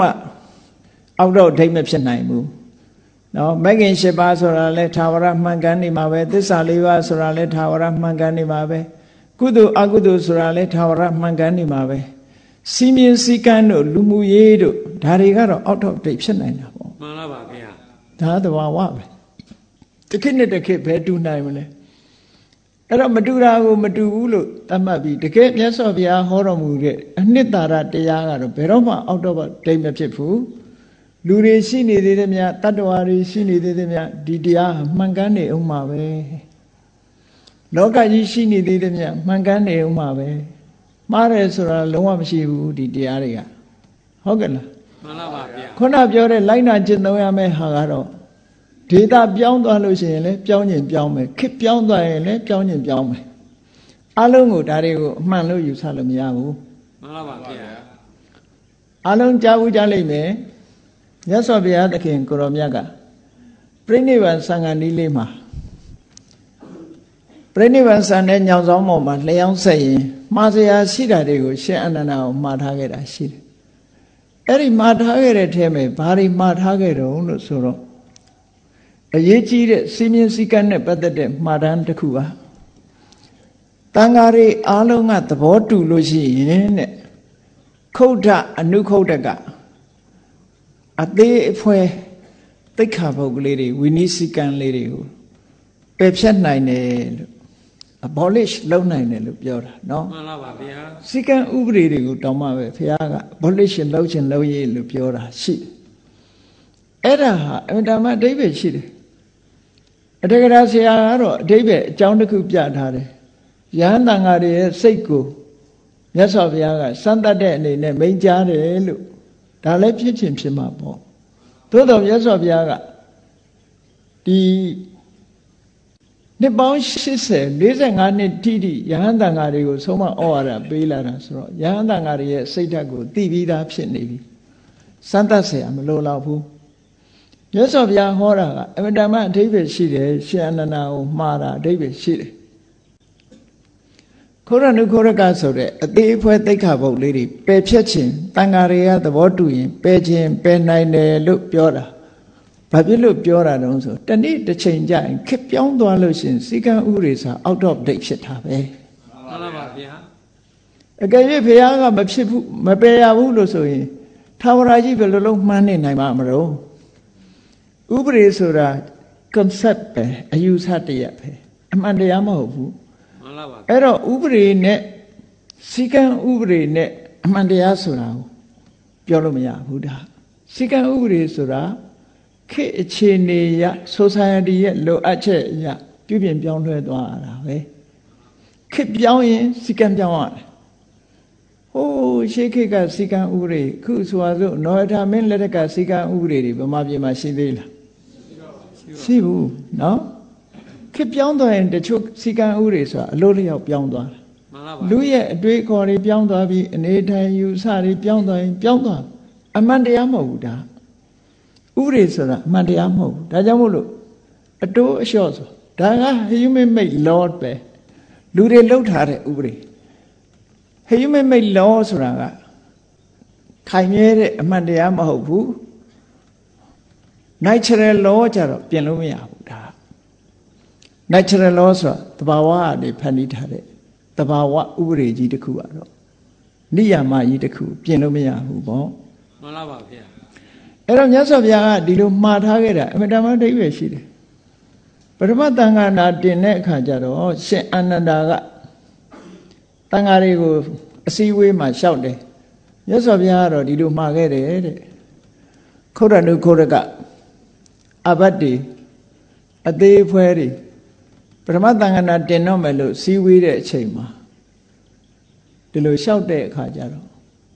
out of date မဖြစ်နိုင်ဘူးနော်မဂ္ဂင်၈ပါးဆိုတာလည်းထာဝရမှန်ကန်နေမှာပဲသစ္စာလေးပါးဆိုတာလည်းထာဝရမှန်ကန်နေမှာပဲကုသိုလ်အကုသိုလ်ဆိုတာလည်းထာဝရမှန်ကန်နေမှာပဲစီမင်းစည်းကမ်းတို့လူမှုရေးတို့ဒါတွေကတော့ out of date ဖြစ်နိုင်တာပေါ့မှန်လားပါဗျာဒါသဘာဝပဲတစ်ခေတ်နဲ့တစ်ခေတ်ပဲတူနိုင်မလဲအဲ့တော့မတူတာကိုမတူဘူးလို့သတ်မှတ်ပြီးတကယ်မြတ်စွာဘုရားဟောတော်မူတဲ့အနှစ်သာရတရားကတော့ဘယ်တော့မှ out of date မဖြစ်ဘူးလူတွေရှိနေသေးတယ်များတတ္တဝါတွေရှိနေသေးတယ်များဒီတရားမှန်ကန်နေအောင်မှာပဲလောကကြီးရှိနေသေးတယ်များမှန်ကန်နေအောင်မှာပဲမှားတယ်ဆိုတာလုံးဝမရှိဘူးဒီတရားတွေကဟုတ်ကဲ့လားမှန်လားပါဗျာခုနပြောတဲ့လိုက်နာကျင့်သုံးရမယ့်ဟာကတော့ဒေတာပြောင်းသွားလို့ရှိရင်လည်းပြောင်းကျင်ပြောင်းမယ်ခေတ်ပြောင်းသွားရင်လည်းပြောင်းကျင်ပြောင်းမယ်အလုံးကိုဒါတွေကိုအမှန်လို့ယူဆလို့မရဘူးမှန်လားပါဗျာအလုံးကြားဘူးကြားလိမ့်မယ်မြတ်စွာဘုရားသခင်ကိုရောမြတ်ကပြိဋိဘံသံဃာနည်းလေးမှာပြိဋိဘံသံတဲ့ညောင်ဆောင်ပေါ်မှာလျှောင်းဆက်ရင်မှားစရာရှိတာတွေကိုရှင်အနန္ဒာကိုမှားထားခဲ့တာရှိတယ်အဲ့ဒီမှားထားခဲ့တဲ့ထဲမှာဘာတွေမှားထားခဲ့တော့လို့ဆိုတော့အရေးကြီးတဲ့စီမင်းစည်းကမ်းနဲ့ပတ်သက်တဲ့မှားတမ်းတစ်ခုပါတန်ဃာတွေအားလုံးကသဘောတူလို့ရှိရင်တဲ့ခုတ်ထအနုခုတ်တကအသေးအဖွဲသိက္ခာပုဒ်ကလေးတွေဝိနည်းစည်းကမ်းလေးတွေကိုပယ်ဖြတ်နိုင်တယ်လို့ abolish လုပ်နိုင်တယ်လို့ပြောတာနော်မှန်လားပါဗျာစည်းကမ်းဥပဒေတွေကိုတောင်းမှပဲဘုရားက abolish လုပ်ခြင်းလုပ်ရည်လို့ပြောတာရှိတယ်အဲ့ဒါဟာအမှန်တမ်းအဓိပ္ပာယ်ရှိတယ်အတ္တကရာဆရာကတော့အဓိပ္ပာယ်အကြောင်းတစ်ခုပြထားတယ်ယဟန်တန်ဃာတွေရဲ့စိတ်ကိုမြတ်စွာဘုရားကစမ်းသပ်တဲ့အနေနဲ့မိန့်ကြားတယ်လို့ဒါလည်းဖြစ်ချင်းဖြစ်မှာပေါ့သို့တော်မြတ်စွာဘုရားကဒီနှစ်ပေါင်း၈၀ ၄၅နှစ်တိတိယဟန်တန်ဃာတွေကိုဆုံးမဩဝါဒပေးလာတာဆိုတော့ယဟန်တန်ဃာတွေရဲ့စိတ်ဓာတ်ကိုသိပြီးသားဖြစ်နေပြီစမ်းသပ်เสียမလိုတော့ဘူးမြတ်စွာဘုရားဟောတာကအမှန်တမ်းအဓိပ္ပာယ်ရှိတယ်ရှင်အနန္ဒာကိုမှားတာအဓိပ္ပာယ်ရှိတယ်ခိုရနုခိုရကဆိုတဲ့အသေးအဖွဲသိက္ခာပုဒ်လေးတွေပယ်ဖြတ်ခြင်းတန်ဃာတွေကသဘောတူရင်ပယ်ခြင်းပယ်နိုင်တယ်လို့ပြောတာဘာဖြစ်လို့ပြောတာတုံးဆိုတနေ့တစ်ချိန်ကျရင်ခေတ်ပြောင်းသွားလို့ရှင်စည်းကမ်းဥပဒေစာ out of date ဖြစ်တာပဲမှန်ပါဗျာအကယ်၍ဘုရားကမဖြစ်ဘူးမပယ်ရဘူးလို့ဆိုရင်ထာဝရကြီးဘယ်လိုလုပ်မှန်းနေနိုင်မှာမလို့ဥပဒေဆိုတာ concept ပဲအယူဆတရက်ပဲအမှန်တရားမဟုတ်ဘူးမှန်လားပါအဲ့တော့ဥပဒေနဲ့စီကံဥပဒေနဲ့အမှန်တရားဆိုတာကိုပြောလို့မရဘူးဒါစီကံဥပဒေဆိုတာခေတ်အခြေအနေရ society ရဲ့လိုအပ်ချက်အရပြုပြင်ပြောင်းလဲသွားတာပဲခေတ်ပြောင်းရင်စီကံပြောင်းရတယ်ဟိုးရှေးခေတ်ကစီကံဥပဒေခုဆိုပါစို့နော်ထာမင်းလက်ထက်ကစီကံဥပဒေတွေဗမာပြည်မှာရှိသေးလားရှိဘူးနော်ခေတ်ပြောင်းသွားရင်တချို့စီကံဥပဒေဆိုတာအလိုလျောက်ပြောင်းသွားတယ်မှန်လားပါလူရဲ့အတွေ့အခေါ်တွေပြောင်းသွားပြီးအနေထိုင်ယူဆတွေပြောင်းသွားရင်ပြောင်းသွားအမှန်တရားမဟုတ်ဘူးဒါဥပဒေဆိုတာအမှန်တရားမဟုတ်ဘူးဒါကြောင့်မို့လို့အတိုးအလျှော့ဆိုဒါက human made law ပဲလူတွေလှုပ်ထားတဲ့ဥပဒေ human made law ဆိုတာကခိုင်မြဲတဲ့အမှန်တရားမဟုတ်ဘူး natural law ကြတော့ပြင်လို့မရဘူးဒါ natural law ဆိုတာသဘာဝအတွေဖန်တီးထားတဲ့သဘာဝဥပဒေကြီးတစ်ခုကတော့နိယာမကြီးတစ်ခုပြင်လို့မရဘူးပေါ့မှန်လားပါဗျာအဲ့တော့မြတ်စွာဘုရားကဒီလိုမှားထားခဲ့တာအမှန်တမ်းအဓိပ္ပာယ်ရှိတယ်ပထမတန်ခါနာတင်တဲ့အခါကျတော့ရှင်အာနန္ဒာကတန်ခါတွေကိုအစည်းအဝေးမှာလျှောက်တယ်မြတ်စွာဘုရားကတော့ဒီလိုမှားခဲ့တယ်တဲ့ခုရနုခုရကအဘတ်တွေအသေးအဖွဲတွေပထမတန်ခါနာတင်တော့မယ်လို့စည်းဝေးတဲ့အချိန်မှာဒီလိုလျှောက်တဲ့အခါကျတော့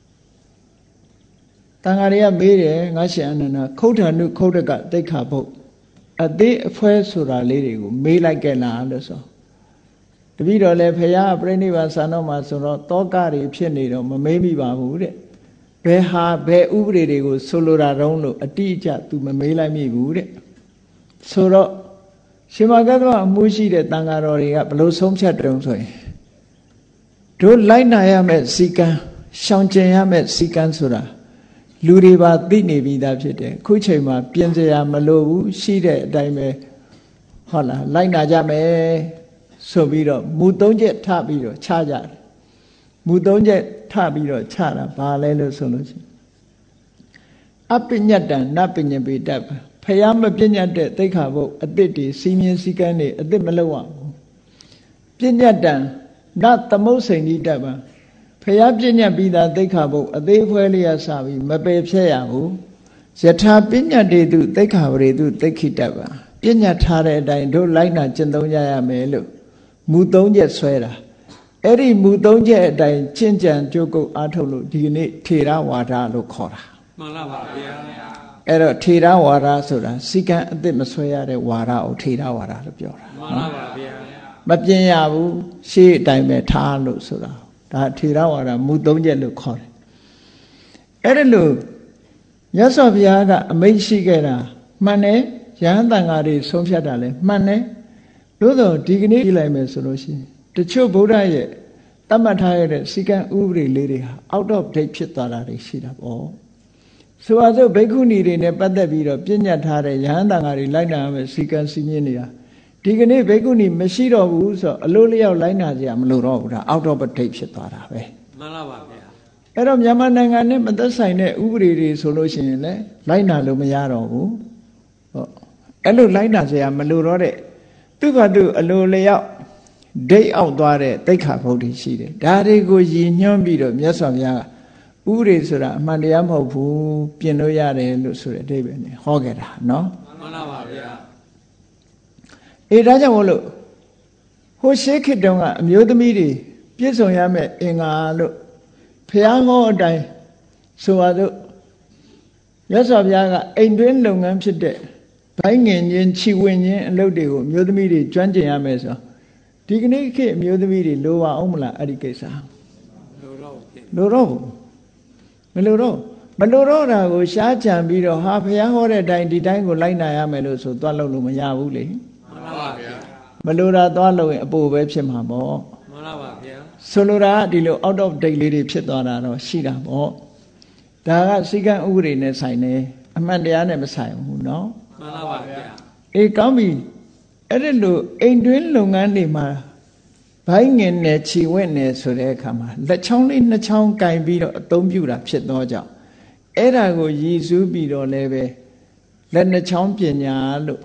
တန်ဃာတွေကမေးတယ်ငါရှင်အနန္ဒာခုဋ္ဌာနုခုဋ္ဌကတိဋ္ဌာဘုတ်အသေးအဖွဲဆိုတာလေးတွေကိုမေးလိုက်ကြလားလို့ဆိုတပည့်တော်လည်းဖရာပြိဋိဘဆန်တော်မှာဆိုတော့တောကတွေဖြစ်နေတော့မမေးမိပါဘူးတဲ့ဘယ်ဟာဘယ်ဥပဒေတွေကိုဆိုလိုတာတုံးလို့အတိအကျသူမမေးလိုက်မိဘူးတဲ့ဆိုတော့ရှင်မဂ္ဂဝအမှုရှိတဲ့တန်ဃာတော်တွေကဘလို့ဆုံးဖြတ်တုံးဆိုရင်တို့လိုက်နာရမယ့်စီကံရှောင်ကျင်ရမယ့်စီကံဆိုတာလူတွေပါသိနေပြီးသားဖြစ်တယ်ခုချိန်မှာပြင်စရာမလိုဘူးရှိတဲ့အတိုင်းပဲဟုတ်လားလိုက်နာကြမယ်ဆိုပြီးတော့မူသုံးချက်ထပြီးတော့ခြားကြတယ်မူသုံးချက်ထပြီးတော့ခြားတာဘာလဲလို့ဆိုလို့ရှိရင်အပညတ္တနပညပေတ္တဖယားမပညတ်တဲ့သိက္ခာပုဒ်အသစ်တွေစီမင်းစည်းကမ်းတွေအသစ်မလုပ်ရဘူးပညတ္တနသမုတ်စိန်ဤတ္တပါဖယားပြညတ်ပြီးသားသိက္ခာပုဒ်အသေးဖွဲလေးရစပြီးမပယ်ဖြဲရဘူးယထာပညတ်တေတုသိက္ခာပရိတုသိက္ခိတပါပညတ်ထားတဲ့အတိုင်းတို့လိုက်နာကျင့်သုံးကြရမယ်လို့မူသုံးချက်ဆွဲတာအဲ့ဒီမူသုံးချက်အတိုင်းကျင့်ကြံကြိုးကုပ်အားထုတ်လို့ဒီနေ့ထေရဝါဒလို့ခေါ်တာမှန်လားပါဗျာအဲ့တော့ထေရဝါဒဆိုတာစီကံအသစ်မဆွဲရတဲ့ဝါဒကိုထေရဝါဒလို့ပြောတာမှန်လားပါဗျာမပြင်းရဘူးရှေ့အတိုင်းပဲထားလို့ဆိုတာဒါထေရဝါဒမူသုံးချက်လို့ခေါ်တယ်အဲ့ဒါလို့မြတ်စွာဘုရားကအမိန့်ရှိခဲ့တာမှန်တယ်ယဟန်တန်ဃာတွေဆုံးဖြတ်တာလဲမှန်တယ်သို့သောဒီကနေ့ကြည့်လိုက်မယ်ဆိုလို့ရှိရင်တချို့ဗုဒ္ဓရဲ့တတ်မှတ်ထားရတဲ့စီကံဥပဒေလေးတွေဟာ out of date ဖြစ်သွားတာတွေရှိတာပေါ့ဆိုပါစို့ဘိက္ခုနီတွေနဲ့ပတ်သက်ပြီးတော့ပြညတ်ထားတဲ့ယဟန်တန်ဃာတွေလိုက်နာရမယ်စီကံစီမင်းတွေဟာဒီကနေ့ဘိက္ခုနီမရှိတော့ဘူးဆိုတော့အလိုလျောက်လိုက်နာကြရမလို့တော့ဘူးဒါ out of date ဖြစ်သွားတာပဲမှန်လားပါဗျာအဲ့တော့မြန်မာနိုင်ငံနဲ့မသက်ဆိုင်တဲ့ဥပဒေတွေဆိုလို့ရှိရင်လည်းလိုက်နာလို့မရတော့ဘူးဟုတ်အဲ့လိုလိုက်နာကြရမလို့တော့တဲ့သူ့ဘာသူအလိုလျောက်ဒိတ်အောက်သွားတဲ့တိတ်ခါဘုတ်တွေရှိတယ်ဒါတွေကိုရည်ညွှန်းပြီးတော့မြတ်စွာဘုရားကဥပဒေဆိုတာအမှန်တရားမဟုတ်ဘူးပြင်လို့ရတယ်လို့ဆိုတဲ့အဓိပ္ပာယ်နဲ့ဟောခဲ့တာနော်မှန်လားပါဗျာအေးဒါကြောင့်မို့လို့ဟိုရှေးခေတ်တုန်းကအမျိုးသမီးတွေပြည့်စုံရမယ့်အင်္ဂါလို့ဘုရားဟောအတိုင်းဆိုပါစို့မြတ်စွာဘုရားကအိမ်တွင်းလုပ်ငန်းဖြစ်တဲ့ဘိုင်းငင်ချင်းခြိဝင်ချင်းအလုပ်တွေကိုအမျိုးသမီးတွေကျွမ်းကျင်ရမယ်ဆိုဒီကနေ့ခေတ်အမျိုးသမီးတွေလိုပါအောင်မလားအဲ့ဒီကိစ္စလိုတော့လိုတော့မလိုတော့မလိုတော့တာကိုရှားကြံပြီးတော့ဟာဘုရားဟောတဲ့အတိုင်းဒီတိုင်းကိုလိုက်နာရမယ်လို့ဆိုသွားလို့လို့မရဘူးလေမှန်ပါဗျာမလိုတာသွားလို့ရင်အပိုပဲဖြစ်မှာပေါ့မှန်ပါဗျာဆိုလိုတာကဒီလို out of date လေးတွေဖြစ်သွားတာတော့ရှိတာပေါ့ဒါကစီကံဥပဒေနဲ့ဆိုင်တယ်အမှန်တရားနဲ့မဆိုင်ဘူးเนาะမှန်ပါဗျာအေးကောင်းပြီအဲ့ဒီလိုအိမ်တွင်းလုပ်ငန်းတွေမှာဘိုင်းငင်နဲ့ခြိဝင့်နဲ့ဆိုတဲ့အခါမှာလက်ချောင်းလေးနှစ်ချောင်းကင်ပြီးတော့အသုံးပြုတာဖြစ်သောကြောင့်အဲ့ဒါကိုရည်စူးပြီးတော့လည်းပဲလက်နှစ်ချောင်းပညာလို့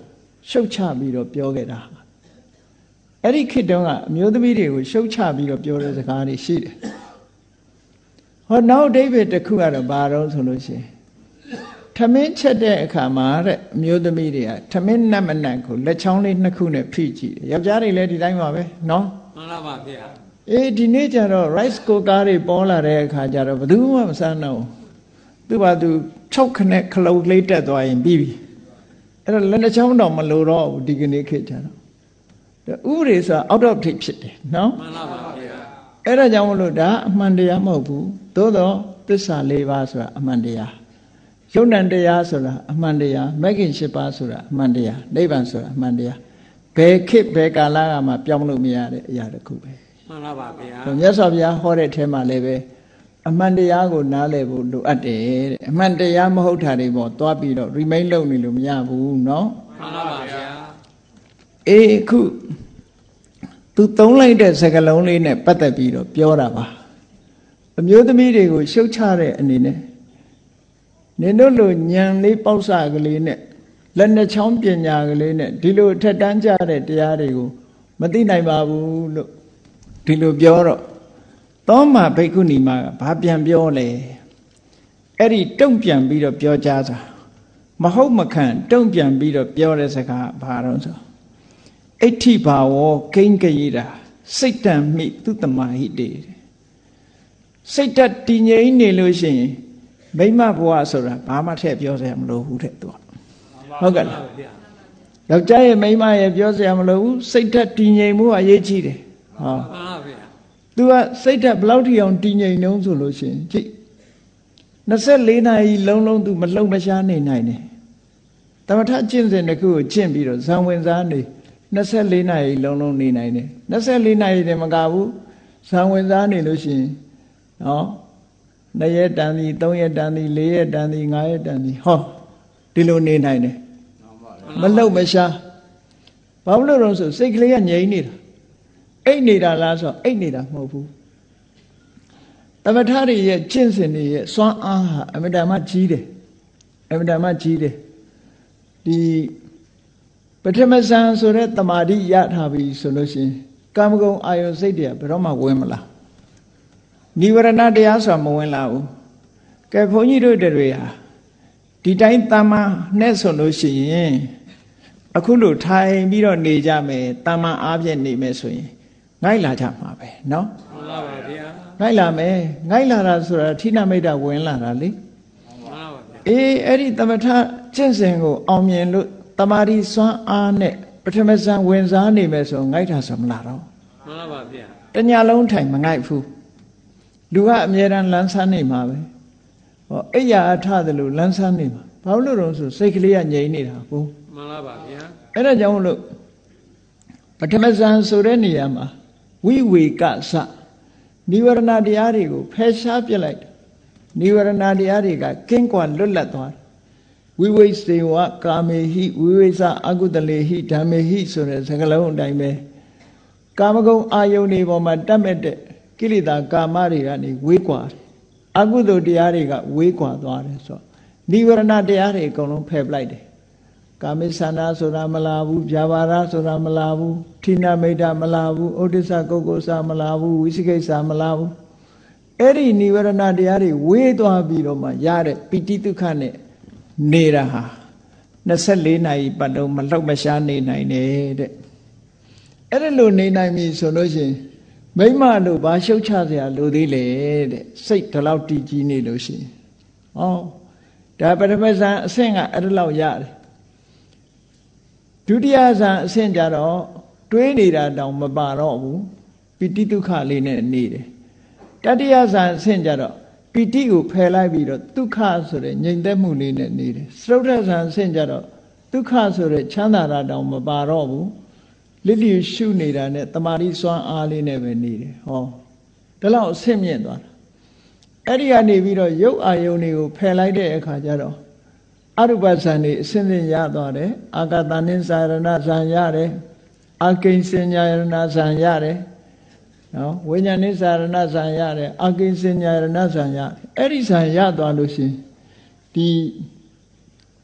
ရှုတ်ချပြီးတော့ပြောခဲ့တာအဲ့ဒီခေတ်တုန်းကအမျိုးသမီးတွေကိုရှုတ်ချပြီးတော့ပြောတဲ့စကားတွေရှိတယ်ဟောနောက်အဓိပ္ပာယ်တစ်ခုကတော့ဘာတော့ဆိုလို့ရှိရင်ထမင်းချက်တဲ့အခါမှာတဲ့အမျိုးသမီးတွေကထမင်းနတ်မနတ်ကိုလက်ချောင်းလေးနှစ်ခုနဲ့ဖိကြည့်တယ်ယောက်ျားတွေလည်းဒီတိုင်းပါပဲနော်မှန်လားပါဗျာအေးဒီနေ့ကျတော့ rice cooker တွေပေါ်လာတဲ့အခါကျတော့ဘယ်သူမှမစားတော့သူ့ဘာသူ၆ခနဲ့ခလုတ်လေးတက်သွားရင်ပြီးပြီအဲ့တော့လက်နှချောင်းတော့မလိုတော့ဘူးဒီကနေ့ခေတ်ကျတော့ဥပဒေဆိုတာ out of date ဖြစ်တယ်နော်မှန်လားပါဗျာအဲ့ဒါကြောင့်မလို့ဒါအမှန်တရားမဟုတ်ဘူးသို့တော့သစ္စာ၄ပါးဆိုတာအမှန်တရားယုံ nant တရားဆိုတာအမှန်တရားမဂ္ဂင်၈ပါးဆိုတာအမှန်တရားနိဗ္ဗာန်ဆိုတာအမှန်တရားဘယ်ခေတ်ဘယ်ကာလကမှပြောင်းလို့မရတဲ့အရာတစ်ခုပဲမှန်လားပါဗျာမြတ်စွာဘုရားဟောတဲ့အထဲမှာလည်းပဲအမှန်တရားကိုနားလည်ဖို့လိုအပ်တယ်တဲ့အမှန်တရားမဟုတ်တာတွေပေါ့သွားပြီးတော့ remain လုပ်နေလို့မရဘူးเนาะမှန်လားပါဗျာအေးအခုသူသုံးလိုက်တဲ့စကားလုံးလေးနဲ့ပတ်သက်ပြီးတော့ပြောတာပါအမျိုးသမီးတွေကိုရှုတ်ချတဲ့အနေနဲ့နင်တို့လိုညံလေးပေါက်စကလေးနဲ့လက်နှချောင်းပညာကလေးနဲ့ဒီလိုထက်တန်းကြတဲ့တရားတွေကိုမသိနိုင်ပါဘူးလို့ဒီလိုပြောတော့သောမဘိက္ခုနီမကဘာပြန်ပြောလဲအဲ့ဒီတုံ့ပြန်ပြီးတော့ပြောကြတာမဟုတ်မခံတုံ့ပြန်ပြီးတော့ပြောတဲ့စကားဘာတော့ဆိုအဋ္ဌိဘာဝကိဉ္ကယေတာစိတ်တံမိသူတမဟိတေစိတ်တက်တည်ငြိမ်နေလို့ရှိရင်မိမဘဝဆိုတာဘာမှထည့်ပြောစရာမလိုဘူးတဲ့သူကဟုတ်ကဲ့လားယောက်ျားရဲ့မိမရဲ့ပြောစရာမလိုဘူးစိတ်တက်တည်ငြိမ်မှုအရေးကြီးတယ်ဟောမှန်ပါဗျာသူကစိတ်တက်ဘယ်လောက်ထိအောင်တည်ငြိမ်နှုံးဆိုလို့ရှိရင်ကြည့်နှစ်ဆယ့်လေးနာရီလုံးလုံးသူမလှုပ်မရှားနေနိုင်တယ်သမထကျင့်စဉ်တစ်ခုကိုကျင့်ပြီးတော့ဇံဝင်စားနေနှစ်ဆယ့်လေးနာရီလုံးလုံးနေနိုင်တယ်နှစ်ဆယ့်လေးနာရီတည်းမကဘူးဇံဝင်စားနေလို့ရှိရင်နော်နှစ်ရက်တန်သည်သုံးရက်တန်သည်လေးရက်တန်သည်ငါးရက်တန်သည်ဟောဒီလိုနေနိုင်တယ်မလှုပ်မရှားဘာလို့လဲဆိုစိတ်ကလေးကငြိမ်နေတာအိတ်နေတာလားဆိုအိတ်နေတာမဟုတ်ဘူးသမထတွေရဲ့ကျင့်စဉ်တွေရဲ့စွမ်းအားဟာအမြဲတမ်းကြီးတယ်အမြဲတမ်းကြီးတယ်ဒီပထမဇန်ဆိုတဲ့တမာတိရထားပြီဆိုလို့ရှိရင်ကာမဂုဏ်အာယုစိတ်တွေကဘယ်တော့မှဝင်မလာနိဝရဏတရားဆိုတာမဝင်လာဘူးကဲဘုန်းကြီးတို့တွေဟာဒီတိုင်းတမ္မာနဲ့ဆိုလို့ရှိရင်အခုလိုထိုင်ပြီးတော့နေကြမယ်တမ္မာအားဖြင့်နေမယ်ဆိုရင်ငိုက်လာကြမှာပဲเนาะမှန်ပါပါဗျာငိုက်လာမယ်ငိုက်လာတာဆိုတာဌိနမိတ်တဝင်လာတာလေမှန်ပါပါဗျာအေးအဲ့ဒီသမထကျင့်စဉ်ကိုအောင်မြင်လို့တမာတိစွမ်းအားနဲ့ပထမဇန်ဝင်စားနေမယ်ဆိုငိုက်တာဆိုမလားတော့မှန်ပါပါဗျာတညာလုံးထိုင်မငိုက်ဘူးလူကအမြဲတမ်းလမ်းဆန်းနေမှာပဲဟောအိယာအထသလိုလမ်းဆန်းနေမှာဘာလို့လို့ဆိုစိတ်ကလေးကငြိမ်နေတာကိုမှန်ပါပါဗျာအဲ့ဒါကြောင့်လို့ပထမဇန်ဆိုတဲ့နေရာမှာဝိဝေကစနိဝရဏတရားတွေကိုဖယ်ရှားပြစ်လိုက်နိဝရဏတရားတွေကကင်းကွာလွတ်လပ်သွားတယ်ဝိဝိစေဝကာမေဟိဝိဝိသအကုတလေဟိဓမ္မေဟိဆိုတဲ့စကားလုံးအတိုင်းပဲကာမဂုဏ်အာယုန်တွေပေါ်မှာတတ်မဲ့တဲ့ကိလေသာကာမတွေကနေဝေးကွာတယ်အကုသိုလ်တရားတွေကဝေးကွာသွားတယ်ဆိုတော့နိဝရဏတရားတွေအကုန်လုံးဖယ်ပလိုက်တယ်ကာမိသန္တာဆိုတာမလာဘူးဗျာပါဒဆိုတာမလာဘူးဌိနမိတ်တမလာဘူးဩဒိစ္စကုက္ကုစမလာဘူးဝိသိကိစ္စမလာဘူးအဲ့ဒီနိဝရဏတရားတွေဝေးသွားပြီးတော့မှရတဲ့ပိဋိဒုက္ခနဲ့နေတာဟာနှစ်ဆယ့်လေးနာရီပတ်လုံးမလှုပ်မရှားနေနိုင်တယ်တဲ့အဲ့ဒါလိုနေနိုင်ပြီဆိုလို့ရှိရင်မိမတို့ဘာရှုတ်ချစရာလိုသေးလဲတဲ့စိတ်ဒီလောက်တည်ကြည်နေလို့ရှိရင်ဟောဒါပထမဇန်အဆင့်ကအဲ့ဒါလောက်ရတယ်ဒုတိယဇန်အဆင့်ကြတော့တွေးနေတာတောင်မပါတော့ဘူးပိဋိဒုက္ခလေးနဲ့နေတယ်တတိယဇန်အဆင့်ကြတော့ပိဋိကိုဖယ်လိုက်ပြီးတော့ဒုက္ခဆိုတဲ့ငြိမ်သက်မှုလေးနဲ့နေတယ်စတုထဇန်အဆင့်ကြတော့ဒုက္ခဆိုတဲ့ချမ်းသာတာတောင်မပါတော့ဘူးလိလိရှုနေတာနဲ့တမာတိစွမ်းအားလေးနဲ့ပဲနေတယ်ဟောဒါလောက်အဆင့်မြင့်သွားတာအဲ့ဒီကနေပြီးတော့ရုပ်အာယုန်တွေကိုဖယ်လိုက်တဲ့အခါကျတော့အရူပဇန်တွေအစင်းစင်းရသွားတယ်အာဂတနိစာရဏဇန်ရတယ်အာကိဉ္စဉ္ညာရဏဇန်ရတယ်နော်ဝိညာဉ်နိစာရဏဇန်ရတယ်အာကိဉ္စဉ္ညာရဏဇန်ရတယ်အဲ့ဒီဇန်ရသွားလို့ရှိရင်ဒီ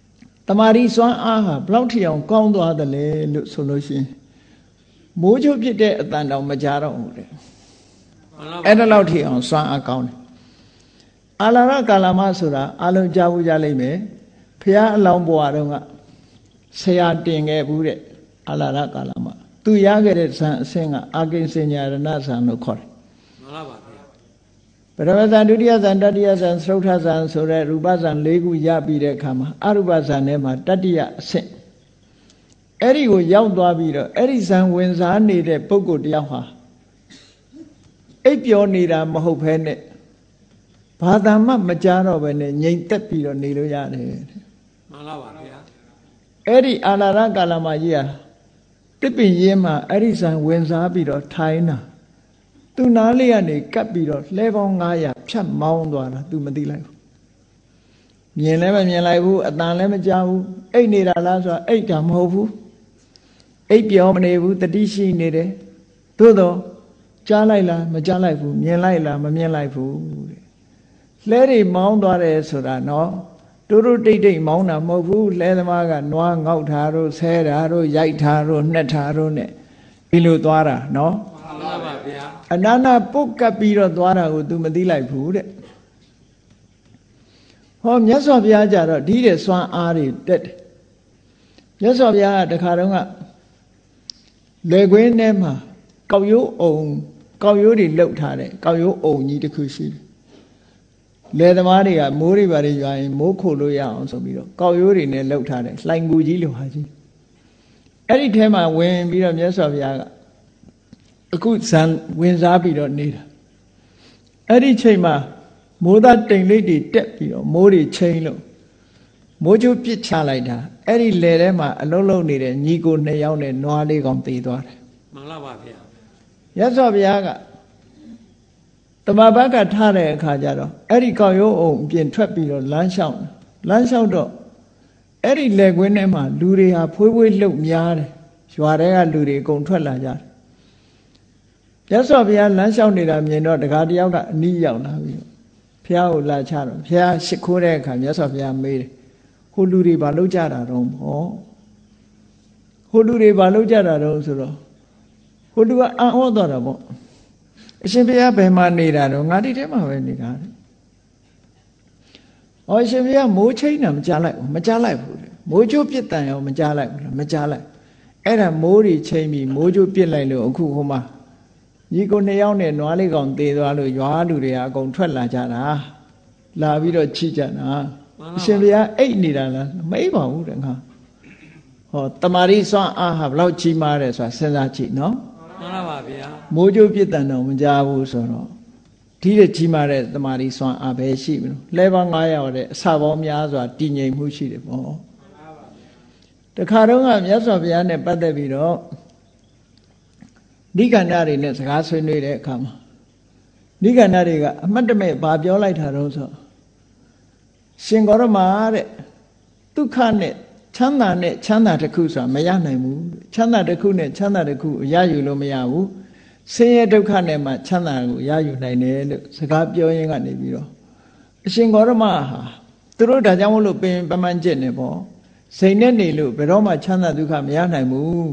တမာရီစွမ်းအားဟာဘလောက်ထိအောင်ကောင်းသွားတယ်လဲလို့ဆိုလို့ရှိရင်မိုးချိုးဖြစ်တဲ့အတန်တောင်မကြတော့ဘူးတဲ့အဲ့ဒါလောက်ထိအောင်စွမ်းအားကောင်းတယ်အာလာရကာလမဆိုတာအလုံးကြားဘူးကြလိမ့်မယ်ဘုရားအလောင်းဘဝတုန်းကဆရာတင်ခဲ့ဘူးတဲ့အာလာရကာလမသူရခဲ့တဲ့ဇန်အဆင့်ကအာကိဉ္စညာရဏဇန်လို့ခေါ်တယ်မှန်ပါပါဗျာပထမဇန်ဒုတိယဇန်တတိယဇန်သရုတ်ထဇန်ဆိုတဲ့ရူပဇန်၄ခုရပြီးတဲ့အခါမှာအရူပဇန်ထဲမှာတတိယအဆင့်အဲ့ဒီကိုရောက်သွားပြီးတော့အဲ့ဒီဇန်ဝင်စားနေတဲ့ပုဂ္ဂိုလ်တယောက်ဟာအိပ်ပျော်နေတာမဟုတ်ဘဲနဲ့ဘာသာမှမကြားတော့ဘဲနဲ့ငြိမ်သက်ပြီးတော့နေလို့ရတယ်မှန်ပါပါဗျာအဲ့ဒီအာလာရကာလမကြီးဟာတစ်ပင်ရင်းမှာအဲ့ဒီဇန်ဝင်စားပြီးတော့ထိုင်းတာသူနားလေးကနေကပ်ပြီးတော့လှဲပေါင်း၅ရာဖြတ်မောင်းသွားတာ तू မသိလိုက်ဘူးမြင်လည်းမမြင်လိုက်ဘူးအတန်လည်းမကြားဘူးအိတ်နေတာလားဆိုတော့အိတ်တာမဟုတ်ဘူးအိတ်ပြောမနေဘူးတတိရှိနေတယ်သို့တော့ကြားလိုက်လားမကြားလိုက်ဘူးမြင်လိုက်လားမမြင်လိုက်ဘူးတဲ့လှဲတွေမောင်းသွားတယ်ဆိုတာနော်တိုးတိုးတိတ်တိတ်မောင်းတာမဟုတ်ဘူးလှဲသမားကနွားငေါက်ထားတို့ဆဲတာတို့ရိုက်ထားတို့နှက်ထားတို့ ਨੇ ဒီလိုသွားတာနော်မှန်ပါပါဗျာအနာနာပုတ်ကပ်ပြီးတော့သွားတာကို तू မသိလိုက်ဘူးတဲ့ဟောမြတ်စွာဘုရားကြတော့ဒီတဲ့စွမ်းအားတွေတက်တယ်မြတ်စွာဘုရားကတခါတုန်းကလေခွင်းထဲမှာကောက်ရိုးအုံကောက်ရိုးတွေလှုပ်ထားတယ်ကောက်ရိုးအုံကြီးတစ်ခုရှိတယ်လေသမားတွေကမိုးတွေပါတွေရွာရင်မိုးခိုလို့ရအောင်ဆိုပြီးတော့ကောက်ရိုးတွေနဲ့လှုပ်ထားတယ်လှိုင်ကူကြီးလိုဟာကြီးအဲ့ဒီထဲမှာဝင်ပြီးတော့မြတ်စွာဘုရားကအခုဇန်ဝင်စားပြီးတော့နေတာအဲ့ဒီချိန်မှာမိုးသားတိမ်လေးတွေတက်ပြီးတော့မိုးတွေချိန်လို့မိုးချိုးပစ်ချလိုက်တာအဲ့ဒီလေထဲမှာအလုံးလုံးနေတဲ့ညီကိုနှစ်ယောက်နဲ့နွားလေးကောင်သေသွားတယ်မှန်ပါပါဗျာရသော်ဘုရားကတမဘကထားတဲ့အခါကျတော့အဲ့ဒီကောက်ရိုးအုံအပြင်ထွက်ပြီးတော့လမ်းလျှောက်လမ်းလျှောက်တော့အဲ့ဒီလေကွင်းထဲမှာလူတွေဟာဖွေးဖွေးလှုပ်များတယ်ရွာတွေကလူတွေအကုန်ထွက်လာကြတယ်ရသော်ဘုရားလမ်းလျှောက်နေတာမြင်တော့တခါတယောက်ကအနီးရောက်လာပြီဘုရားကိုလာချတော့ဘုရားရှ िख ိုးတဲ့အခါမြတ်စွာဘုရားမေးတယ်ဟိုလူတွေဘာလုပ်ကြတာတော့ဟောဟိုလူတွေဘာလုပ်ကြတာတော့ဆိုတော့ဟိုလူကအံ့ဩသွားတာပေါ့အရှင်ဘုရားဘယ်မှာနေတာတော့ငါဒီထဲမှာပဲနေတာတဲ့။အော်အရှင်ဘုရားမိုးချိန်တာမကြားလိုက်ဘူးမကြားလိုက်ဘူးတဲ့။မိုးချိုးပြစ်တန်ရောမကြားလိုက်ဘူးလားမကြားလိုက်။အဲ့ဒါမိုးတွေချိန်ပြီးမိုးချိုးပြစ်လိုက်လို့အခုဟိုမှာညီကိုနှစ်ယောက်နဲ့နွားလေးကောင်သေသွားလို့ရွာလူတွေကအကုန်ထွက်လာကြတာ။လာပြီးတော့ချိကြတာ။အရှင်ဘုရားအိတ်နေတာလားမအိတ်ပါဘူးတဲ့ငါ။ဟောတမာရီစွမ်းအားဟာဘလောက်ကြီးမားတယ်ဆိုတာစဉ်းစားကြည့်နော်။မှန်ပါပါဗျာမိုးကြိုးပြစ်တန်တော့မကြဘူးဆိုတော့ဒီတဲ့ကြီးမားတဲ့တမာရီစွမ်းအားပဲရှိမလို့လဲပေါင်း၅ရာတဲ့အစပေါင်းများစွာတည်ငြိမ်မှုရှိတယ်ပေါ့တခါတော့ကမြတ်စွာဘုရားနဲ့ပတ်သက်ပြီးတော့နိဂန္ဓတွေနဲ့စကားဆွေးနွေးတဲ့အခါမှာနိဂန္ဓတွေကအမှတ်တမဲ့ဘာပြောလိုက်တာတော့ဆိုရှင်ဂေါရမတဲ့ဒုက္ခနဲ့ချမ်းသာနဲ့ချမ်းသာတစ်ခုဆိုတာမရနိုင်ဘူးချမ်းသာတစ်ခုနဲ့ချမ်းသာတစ်ခုရယူလို့မရဘူးဆင်းရဲဒုက္ခနဲ့မှချမ်းသာကိုရယူနိုင်တယ်လို့စကားပြောရင်းကနေပြီးတော့အရှင်ဂေါရမဟာသူတို့ဒါကြောင့်မလို့ပင်ပမှန်ကျင့်နေပေါ့စိတ်နဲ့နေလို့ဘယ်တော့မှချမ်းသာဒုက္ခမရနိုင်ဘူး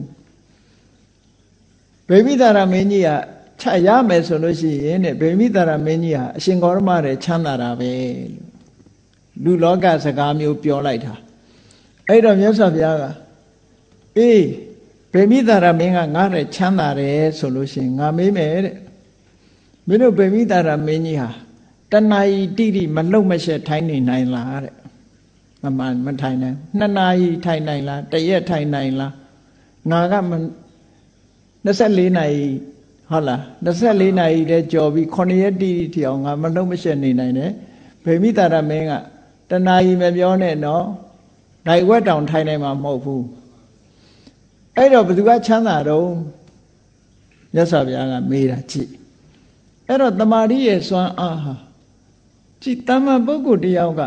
ဗေမိတာရမင်းကြီးကချရမယ်ဆိုလို့ရှိရင်တဲ့ဗေမိတာရမင်းကြီးဟာအရှင်ဂေါရမရဲ့ချမ်းသာတာပဲလို့လူလောကစကားမျိုးပြောလိုက်တာအဲ့တော့မြတ်စွာဘုရားကအေးဗေမိတာရမင်းကငါ့ရဲ့ချမ်းသာတယ်ဆိုလို့ရှိရင်ငါမေးမယ်တဲ့မင်းတို့ဗေမိတာရမင်းကြီးဟာတဏှာကြီးတိတိမလုံမရှက်ထိုင်နေနိုင်လားတဲ့မမှန်မထိုင်နိုင်နှစ်နာရီထိုင်နိုင်လားတရက်ထိုင်နိုင်လားငါကနှစ်ဆယ့်လေးနာရီဟုတ်လားနှစ်ဆယ့်လေးနာရီတည်းကြော်ပြီးခုနှစ်ရက်တိတိထီအောင်ငါမလုံမရှက်နေနိုင်တယ်ဗေမိတာရမင်းကတဏှာကြီးမပြောနဲ့နော်နိုင်ဝက်တောင်ထိုင်နိုင်မှာမဟုတ်ဘူးအဲ့တော့ဘယ်သူကချမ်းသာတော့မြတ်စွာဘုရားကမေးတာကြည့်အဲ့တော့တမာရီရဲ့စွမ်းအားဟာကြည်တမ္မာပုဂ္ဂိုလ်တယောက်က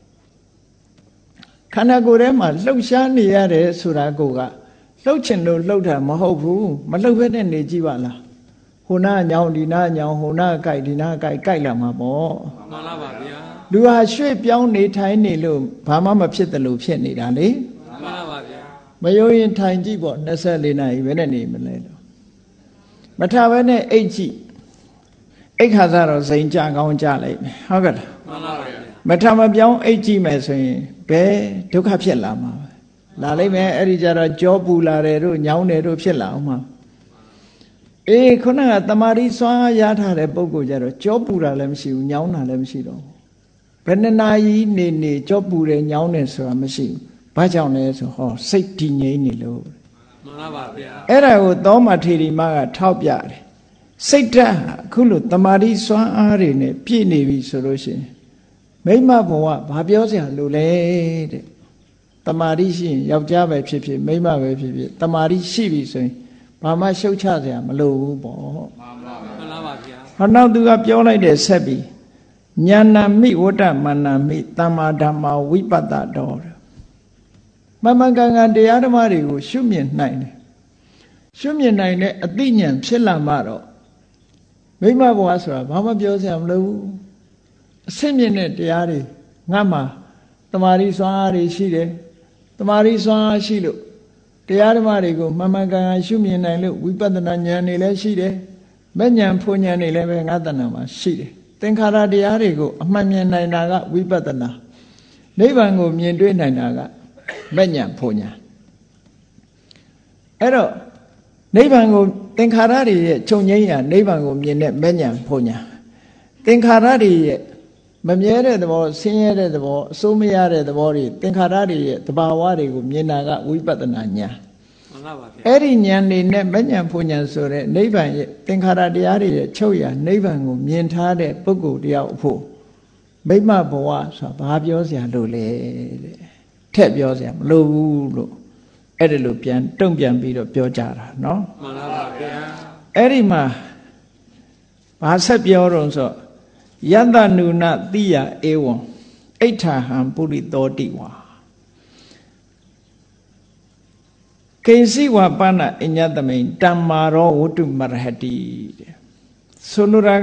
ခန္ဓာကိုယ်ထဲမှာလှုပ်ရှားနေရတယ်ဆိုတာကိုကလှုပ်ချင်လို့လှုပ်တာမဟုတ်ဘူးမလှုပ်ဘဲနဲ့နေကြည့်ပါလားဟိုနာညောင်းဒီနာညောင်းဟိုနာကြိုက်ဒီနာကြိုက်ကြိုက်လာမှာပေါ့မှန်ပါပါဗျာလူဟာရွှေ့ပြောင်းနေထိုင်နေလို့ဘာမှမဖြစ်တယ်လို့ဖြစ်နေတာလေမှန်ပါဗျာမယုံရင်ထိုင်ကြည့်ပေါ့၂၄နာရီပဲနဲ့နေမလဲတော့မထဘဲနဲ့အိတ်ကြည့်အိတ်ခါစားတော့စိန်ကြကောင်းကြလိုက်မယ်ဟုတ်ကဲ့လားမှန်ပါဗျာမထမပြောင်းအိတ်ကြည့်မယ်ဆိုရင်ဘယ်ဒုက္ခဖြစ်လာမှာလာလိုက်မယ်အဲ့ဒီကြတော့ကြောပူလာတယ်တို့ညောင်းတယ်တို့ဖြစ်လာအောင်မှာအေးခုနကတမာရီစွမ်းရထားတဲ့ပုံကိုကြတော့ကြောပူတာလည်းမရှိဘူးညောင်းတာလည်းမရှိတော့ဘူးဘယ်နှစ်နာရီနေနေကြောပူတယ်ညောင်းတယ်ဆိုတာမရှိဘူးဘာကြောင့်လဲဆိုဟောစိတ်တည်ငြိမ်နေလို့မှန်ပါပါဗျာအဲ့ဒါကိုသောမထေရီမကထောက်ပြတယ်စိတ်ဓာတ်အခုလိုတမာရီစွမ်းအားတွေနဲ့ပြည့်နေပြီဆိုလို့ရှိရင်မိမဘဝဘာပြောစရာလိုလဲတဲ့တမာရီရှိရင်ယောက်ျားပဲဖြစ်ဖြစ်မိန်းမပဲဖြစ်ဖြစ်တမာရီရှိပြီဆိုရင်ဘာမှရှုတ်ချစရာမလိုဘူးပေါ့မှန်ပါပါမှန်ပါဗျာဟောနောက်သူကပြောလိုက်တယ်ဆက်ပြီးဉာဏမိဝတ္တမဏမိတမ္မာဓမ္မာဝိပတ္တတော်မမကံကံတရားဓမ္မတွေကိုရှုမြင်နိုင်တယ်ရှုမြင်နိုင်တဲ့အသိဉာဏ်ဖြစ်လာမှတော့မိမဘဝဆိုတာဘာမှပြောစရာမလိုဘူးအဆင့်မြင့်တဲ့တရားတွေငါမှတမာရီစွမ်းအားတွေရှိတယ်တမာရီစွမ်းအားရှိလို့တရားဓမ္မတွေကိုမှန်မှန်ကန်ကန်ရှုမြင်နိုင်လို့ဝိပဿနာဉာဏ်တွေလည်းရှိတယ်မဲ့ဉာဏ်ဖွဉာဏ်တွေလည်းပဲငါတဏ္ဍာမှာရှိတယ်သင်္ခါရတရားတွေကိုအမှန်မြင်နိုင်တာကဝိပဿနာနိဗ္ဗာန်ကိုမြင်တွေ့နိုင်တာကမဲ့ဉာဏ်ဖွဉာဏ်အဲ့တော့နိဗ္ဗာန်ကိုသင်္ခါရတွေရဲ့ချုပ်ငြိမ်းရာနိဗ္ဗာန်ကိုမြင်တဲ့မဲ့ဉာဏ်ဖွဉာဏ်သင်္ခါရတွေရဲ့မမြဲတဲ့သဘောဆင်းရဲတဲ့သဘောအစိုးမရတဲ့သဘောတွေသင်္ခါရတွေရဲ့သဘာဝတွေကိုမြင်တာကဝိပဿနာဉာဏ်မှန်ပါပါဗျာအဲ့ဒီဉာဏ်တွေနဲ့မဉဏ်ဖွဉဏ်ဆိုတဲ့နိဗ္ဗာန်ရဲ့သင်္ခါရတရားတွေရဲ့ချုပ်ရာနိဗ္ဗာန်ကိုမြင်ထားတဲ့ပုဂ္ဂိုလ်တယောက်အဖို့မိမဘဝဆိုတာဘာပြောစရာလို့လဲတဲ့ထက်ပြောစရာမလိုဘူးလို့အဲ့ဒီလိုပြန်တုံ့ပြန်ပြီးတော့ပြောကြတာနော်မှန်ပါပါဗျာအဲ့ဒီမှာဘာဆက်ပြောတော့ဆိုယတနုနတိယဧဝံဣဋ္ဌဟံပုရိသောတိဝါကိစီဝပနအညတမိန်တမ္မာရောဝတ္တုမရဟတိတဲ့ဆိုလိုတာက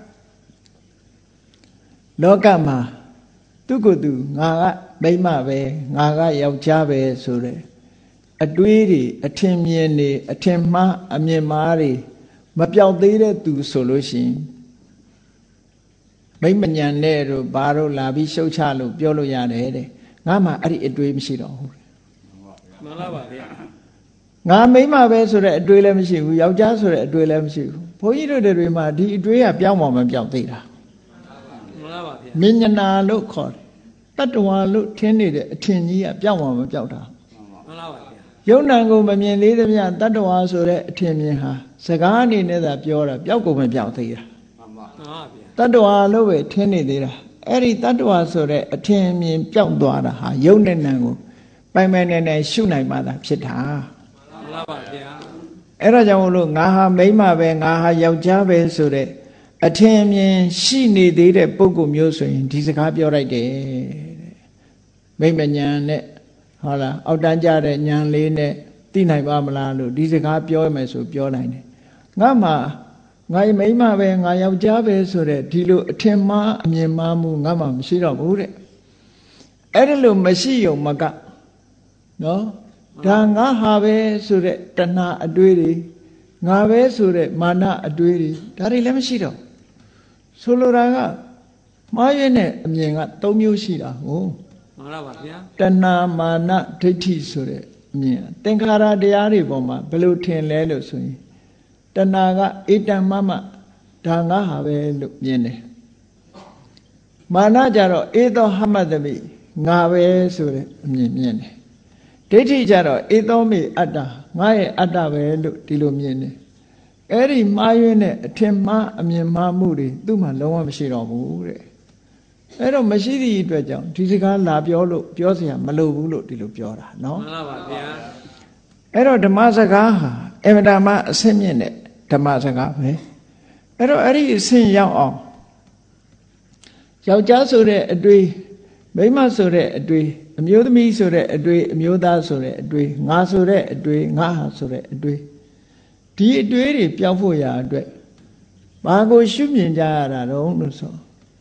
လောကမှာသူကိုယ်သူငါကမိန်းမပဲငါကယောက်ျားပဲဆိုတဲ့အတွေးတွေအထင်မြင်တွေအထင်မှားအမြင်မှားတွေမပြောက်သေးတဲ့သူဆိုလို့ရှိရင်မိမညံနဲ့တို့ဘာတို့လာပြီးရှုတ်ချလို့ပြောလို့ရတယ်တဲ့ငါမှအဲ့ဒီအတွေးမရှိတော့ဘူးမှန်ပါပါဗျာငါမိမပဲဆိုတဲ့အတွေးလည်းမရှိဘူးယောက်ျားဆိုတဲ့အတွေးလည်းမရှိဘူးဘုန်းကြီးတို့တွေမှာဒီအတွေးကပြောင်းမှမပြောင်းသေးတာမှန်ပါပါဗျာမဉ္ဇနာလို့ခေါ်တယ်တတ္တဝါလို့ထင်နေတဲ့အထင်ကြီးကပြောင်းမှမပြောင်းတာမှန်ပါပါဗျာယုံနာကိုမမြင်သေးသမျှတတ္တဝါဆိုတဲ့အထင်မြင်ဟာစကားအနေနဲ့သာပြောတာပြောက်ကုန်မပြောင်းသေးတာမှန်ပါပါဗျာတတ္တဝါလို့ပဲထင်နေသေးတာအဲ့ဒီတတ္တဝါဆိုတဲ့အထင်မြင်ပြောင်းသွားတာဟာယုံနဲ့နံကိုပိုင်ပိုင်နဲ့နဲ့ရှုနိုင်မှသာဖြစ်တာမှန်ပါပါဗျာအဲ့ဒါကြောင့်မလို့ငါဟာမိန်းမပဲငါဟာယောက်ျားပဲဆိုတဲ့အထင်မြင်ရှိနေသေးတဲ့ပုဂ္ဂိုလ်မျိုးဆိုရင်ဒီစကားပြောလိုက်တယ်မိမညာနဲ့ဟုတ်လားအောက်တန်းကြတဲ့ညာလေးနဲ့သိနိုင်ပါမလားလို့ဒီစကားပြောမယ်ဆိုပြောနိုင်တယ်ငါမှငါမိန်းမပဲငါယောက်ျားပဲဆိုတဲ့ဒီလိုအထင်မှားအမြင်မှားမှုငါမှမရှိတော့ဘူးတဲ့အဲ့ဒါလို့မရှိုံမကနော်ဒါငါဟာပဲဆိုတဲ့တဏှာအတွေးတွေငါပဲဆိုတဲ့မာနအတွေးတွေဒါတွေလည်းမရှိတော့ဆိုလိုတာကမှားရတဲ့အမြင်က၃မျိုးရှိတာဟုတ်မှန်ပါပါဗျာတဏှာမာနဒိဋ္ဌိဆိုတဲ့အမြင်သင်္ခါရတရားတွေပေါ်မှာဘယ်လိုထင်လဲလို့ဆိုရင်တဏှာကဧတံမမဒါငါဟာပဲလို့မြင်တယ်မာနကြတော့ဧသောဟမတမိငါပဲဆိုတဲ့အမြင်မြင်တယ်ဒိဋ္ဌိကြတော့ဧသောမိအတ္တငါရဲ့အတ္တပဲလို့ဒီလိုမြင်တယ်အဲ့ဒီမှားယွင်းတဲ့အထင်မှားအမြင်မှားမှုတွေသူ့မှာလုံးဝမရှိတော့ဘူးတဲ့အဲ့တော့မရှိသည့်အတွက်ကြောင့်ဒီစကားလာပြောလို့ပြောเสียမလိုဘူးလို့ဒီလိုပြောတာနော်မှန်ပါပါဗျာအဲ့တော့ဓမ္မစကားဟာအမှန်တမ်းအဆင့်မြင့်တဲ့ဓမ္မစကားပဲအဲ့တော့အဲ့ဒီအဆင့်ရောက်အောင်ယောက်ျားဆိုတဲ့အတွေ့မိန်းမဆိုတဲ့အတွေ့အမျိုးသမီးဆိုတဲ့အတွေ့အမျိုးသားဆိုတဲ့အတွေ့ငါဆိုတဲ့အတွေ့ငါဟာဆိုတဲ့အတွေ့ဒီအတွေ့တွေပြောင်းဖို့ရာအတွက်ဘာကိုရှုမြင်ကြရတာတော့လို့ဆို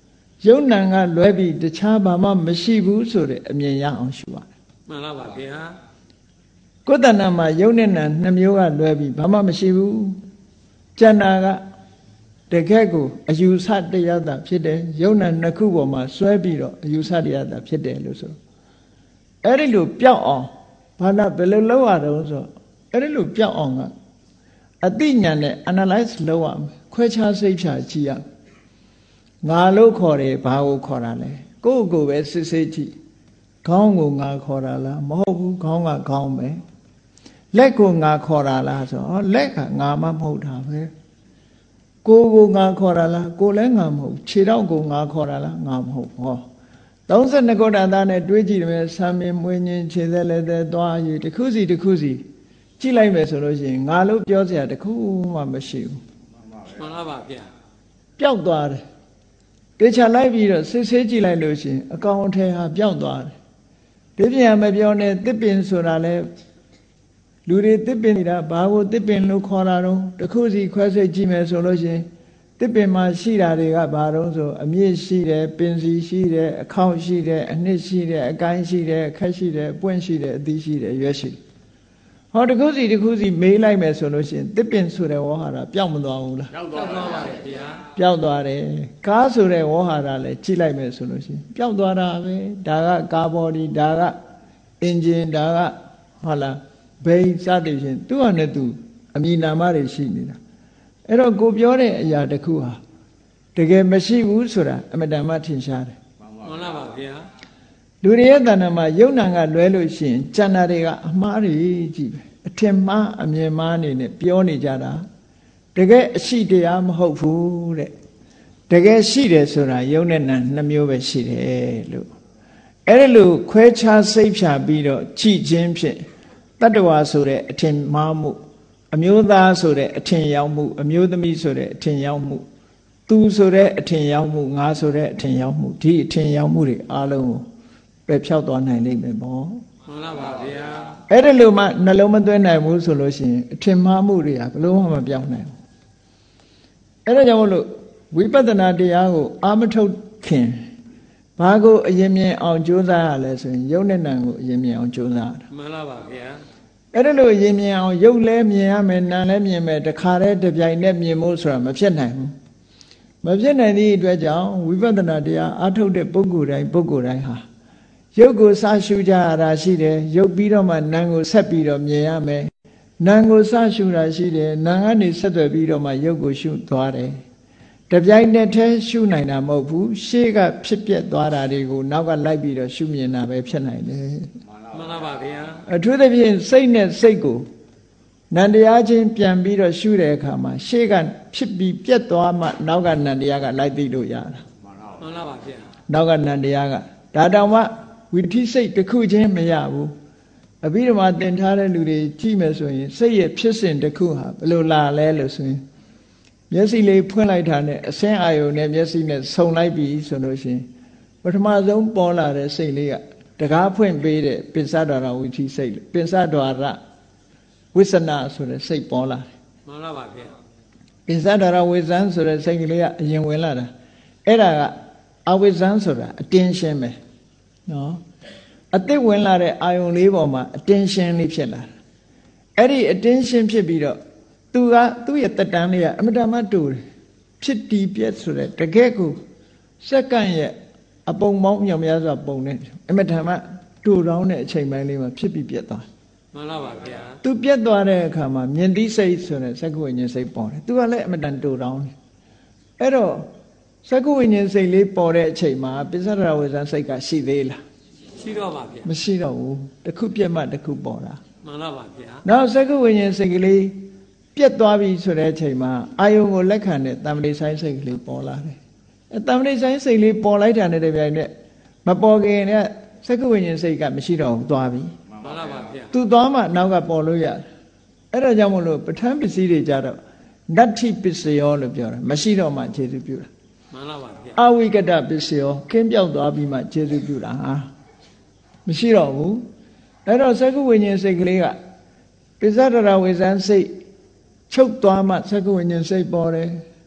ယုံနံကလွဲပြီးတခြားဘာမှမရှိဘူးဆိုတဲ့အမြင်ရအောင်ရှုရတယ်မှန်လားပါဗျာကိုယ်တဏ္ဍာမှာယုံနဲ့နံနှစ်မျိုးကလွဲပြီးဘာမှမရှိဘူးကျန်တာကတကယ့်ကိုအယူဆတရားသာဖြစ်တယ်ယုံနံနှစ်ခုပေါ်မှာစွဲပြီးတော့အယူဆတရားသာဖြစ်တယ်လို့ဆိုအဲ့ဒီလိုပျောက်အောင်ဘာနာဘယ်လိုလုပ်ရတော့ဆိုအဲ့ဒီလိုပျောက်အောင်ကအသိဉာဏ်နဲ့ analyze လုပ်ရမယ်ခွဲခြားစိတ်ဖြာကြည့်ရငါလို့ခေါ်တယ်ဘာကိုခေါ်တာလဲကိုယ့်ကိုယ်ပဲစစ်စစ်ကြည့်ခေါင်းကိုငါခေါ်တာလားမဟုတ်ဘူးခေါင်းကခေါင်းပဲလက်ကိုငါခေါ်တာလားဆိုတော့လက်ကငါမှမဟုတ်တာပဲကိုယ်ကိုငါခေါ်တာလားကိုယ်လည်းငါမဟုတ်ခြေထောက်ကိုငါခေါ်တာလားငါမဟုတ်ဟောသုံးဆယ်နှစ်ခုတန်သားနဲ့တွေးကြည့်တယ်ဆံမင်းမွေးညင်းခြေသက်လည်းသက်သွားရည်တစ်ခုစီတစ်ခုစီကြည့်လိုက်မယ်ဆိုလို့ရှိရင်ငါလို့ပြောစရာတစ်ခုမှမရှိဘူးမှန်ပါပါဗျာပျောက်သွားတယ်တေချာလိုက်ပြီးတော့စစ်ဆေးကြည့်လိုက်လို့ရှိရင်အကောင်အထည်ဟာပျောက်သွားတယ်ဒီပြန်မပြောနဲ့တစ်ပင်ဆိုတာလဲလူတွေတစ်ပင်နေတာဘာကိုတစ်ပင်လို့ခေါ်တာတော့တစ်ခုစီခွဲစိတ်ကြည့်မယ်ဆိုလို့ရှိရင်တစ်ပင်မှာရှိတာတွေကဘာတော့ဆိုအမြင့်ရှိတယ်ပင်စီရှိတယ်အခေါက်ရှိတယ်အနှစ်ရှိတယ်အကိုင်းရှိတယ်အခက်ရှိတယ်အပွင့်ရှိတယ်အသီးရှိတယ်ရွက်ရှိတယ်ဟောတစ်ခုစီတစ်ခုစီမေးလိုက်မယ်ဆိုလို့ရှိရင်တစ်ပင်ဆိုတဲ့ဝေါဟာရပျောက်မသွားဘူးလားပျောက်သွားပါရဲ့ဗျာပျောက်သွားတယ်ကားဆိုတဲ့ဝေါဟာရလည်းကြည့်လိုက်မယ်ဆိုလို့ရှိရင်ပျောက်သွားတာပဲဒါကကားဘော်ဒီဒါကအင်ဂျင်ဒါကဟုတ်လားဘိန်းစသည်ဖြင့်သူ့ဟာနဲ့သူအမည်နာမတွေရှိနေတာအဲ့တော့ကိုပြောတဲ့အရာတစ်ခုဟာတကယ်မရှိဘူးဆိုတာအမတန်မှထင်ရှားတယ်မှန်လားပါဗျာလူတွေရဲ့တဏ္ဍာမှာယုံနာကလွဲလို့ရှိရင်ကျန်တာတွေကအမှားတွေကြီးပဲအထင်မှားအမြင်မှားနေနဲ့ပြောနေကြတာတကယ်အရှိတရားမဟုတ်ဘူးတဲ့တကယ်ရှိတယ်ဆိုတာယုံနဲ့နာနှစ်မျိုးပဲရှိတယ်လို့အဲ့ဒါလို့ခွဲခြားစိတ်ဖြာပြီးတော့ကြည်ခြင်းဖြင့်တတ္တဝါဆိုတဲ့အထင်မှားမှုအမျိုးသားဆိုတဲ့အထင်ရောက်မှုအမျိုးသမီးဆိုတဲ့အထင်ရောက်မှုသူဆိုတဲ့အထင်ရောက်မှုငါဆိုတဲ့အထင်ရောက်မှုဒီအထင်ရောက်မှုတွေအားလုံးကိုပယ်ဖြောက်သွားနိုင်လိမ့်မယ်ပေါ့မှန်လားပါဗျာအဲ့ဒါလို့မှနှလုံးမသွင်းနိုင်ဘူးဆိုလို့ရှိရင်အထင်မှားမှုတွေဟာဘလို့မှမပြောင်းနိုင်ဘူးအဲ့ဒါကြောင့်မို့လို့ဝိပဿနာတရားကိုအာမထုတ်ခင်ဘာကိုအရင်မြင်အောင်ကြိုးစားရလဲဆိုရင်ယုတ်နဲ့နံကိုအရင်မြင်အောင်ကြိုးစားရတာမှန်လားပါဗျာအဲ့ဒါလို့အရင်မြင်အောင်ယုတ်လဲမြင်ရမယ်နံလဲမြင်မယ်တခါတည်းတစ်ပြိုင်တည်းမြင်ဖို့ဆိုတာမဖြစ်နိုင်ဘူးမဖြစ်နိုင်သည့်အတွက်ကြောင့်ဝိပဿနာတရားအထုတ်တဲ့ပုဂ္ဂိုလ်တိုင်းပုဂ္ဂိုလ်တိုင်းဟာယုတ်ကိုစရှုကြရတာရှိတယ်ယုတ်ပြီးတော့မှနံကိုဆက်ပြီးတော့မြင်ရမယ်နံကိုစရှုတာရှိတယ်နံကနေဆက်သွယ်ပြီးတော့မှယုတ်ကိုရှုသွားတယ်တပြိုင်တည်းတည်းရှုနိုင်တာမဟုတ်ဘူးရှေ့ကဖြစ်ပျက်သွားတာတွေကိုနောက်ကလိုက်ပြီးတော့ရှုမြင်တာပဲဖြစ်နိုင်တယ်မှန်ပါပါဗျာအထူးသဖြင့်စိတ်နဲ့စိတ်ကိုနံတရားချင်းပြန်ပြီးတော့ရှုတဲ့အခါမှာရှေ့ကဖြစ်ပြီးပြက်သွားမှနောက်ကနံတရားကလိုက်သိလို့ရတာမှန်ပါပါဗျာနောက်ကနံတရားကဒါတောင်မှဝိသိစိတ်တစ်ခုချင်းမရဘူးအဘိဓမ္မာသင်ထားတဲ့လူတွေကြည့်မယ်ဆိုရင်စိတ်ရဲ့ဖြစ်စဉ်တစ်ခုဟာဘယ်လိုလာလဲလို့ဆိုရင်မျက်စိလေးဖွင့်လိုက်တာနဲ့အစင်းအာယုံနဲ့မျက်စိနဲ့ဆုံလိုက်ပြီဆိုလို့ရှိရင်ပထမဆုံးပေါ်လာတဲ့စိတ်လေးကတကားဖွင့်ပေးတဲ့ပစ္စဒွါရဝိသိစိတ်ပစ္စဒွါရဝိသနာဆိုတဲ့စိတ်ပေါ်လာတယ်မှန်ပါပါဗျာပစ္စဒွါရဝိဇံဆိုတဲ့စိတ်ကလေးကအရင်ဝင်လာတာအဲ့ဒါကအဝိဇံဆိုတာအတင်းရှင်းပဲနော်အသစ်ဝင်လာတဲ့အာယုံလေးပေါ်မှာအတင်းရှင်းလေးဖြစ်လာတာအဲ့ဒီအတင်းရှင်းဖြစ်ပြီးတော့သူကသူ့ရဲ့တက်တန်းလေးကအမတမတူတယ်ဖြစ်တီးပြက်ဆိုတဲ့တကယ့်ကိုစက္ကန့်ရဲ့အပုံပေါင်းမြောက်များစွာပုံနဲ့အမတမတူတောင်းတဲ့အချိန်ပိုင်းလေးမှာဖြစ်ပြီးပြက်သွားမှန်ပါပါဗျာသူပြက်သွားတဲ့အခါမှာမြင်သိစိတ်ဆိုတဲ့စက္ကဝိညာဉ်စိတ်ပေါ်တယ်သူကလည်းအမတန်တူတောင်းတယ်အဲ့တော့စက္ကဝိညာဉ်စိတ်လေးပေါ်တဲ့အချိန်မှာပစ္စဒရဝိဇ္ဇစိတ်ကရှိသေးလားရှိတော့ပါဗျာမရှိတော့ဘူးတစ်ခုပြက်မှတစ်ခုပေါ်တာမှန်ပါပါဗျာနောက်စက္ကဝိညာဉ်စိတ်ကလေးပြက်သွားပြီဆိုတဲ့အချိန်မှာအာယုံကိုလက်ခံတဲ့တမ္ပတိဆိုင်စိတ်ကလေးပေါ်လာတယ်အဲတမ္ပတိဆိုင်စိတ်လေးပေါ်လိုက်တာနဲ့တပြိုင်နက်မပေါ်ခင်နဲ့စက္ကဝိညာဉ်စိတ်ကမရှိတော့ဘူးသွားပြီမှန်ပါပါဗျာသူသွားမှနောက်ကပေါ်လို့ရတယ်အဲ့ဒါကြောင့်မလို့ပဋ္ဌာန်းပစ္စည်းတွေကြတော့နတ္ထိပစ္စယောလို့ပြောတာမရှိတော့မှခြေစုပြုတာမှန်ပါပါဗျာအဝိကတပစ္စယောကင်းပြောက်သွားပြီးမှခြေစုပြုတာဟာမရှိတော့ဘူးအဲ့တော့စက္ကဝိညာဉ်စိတ်ကလေးကပစ္စဒရဝိဇ္ဇံစိတ်ချုပ်သွားမှစက္ကဝိညာဉ်စိတ်ပေါ်တယ်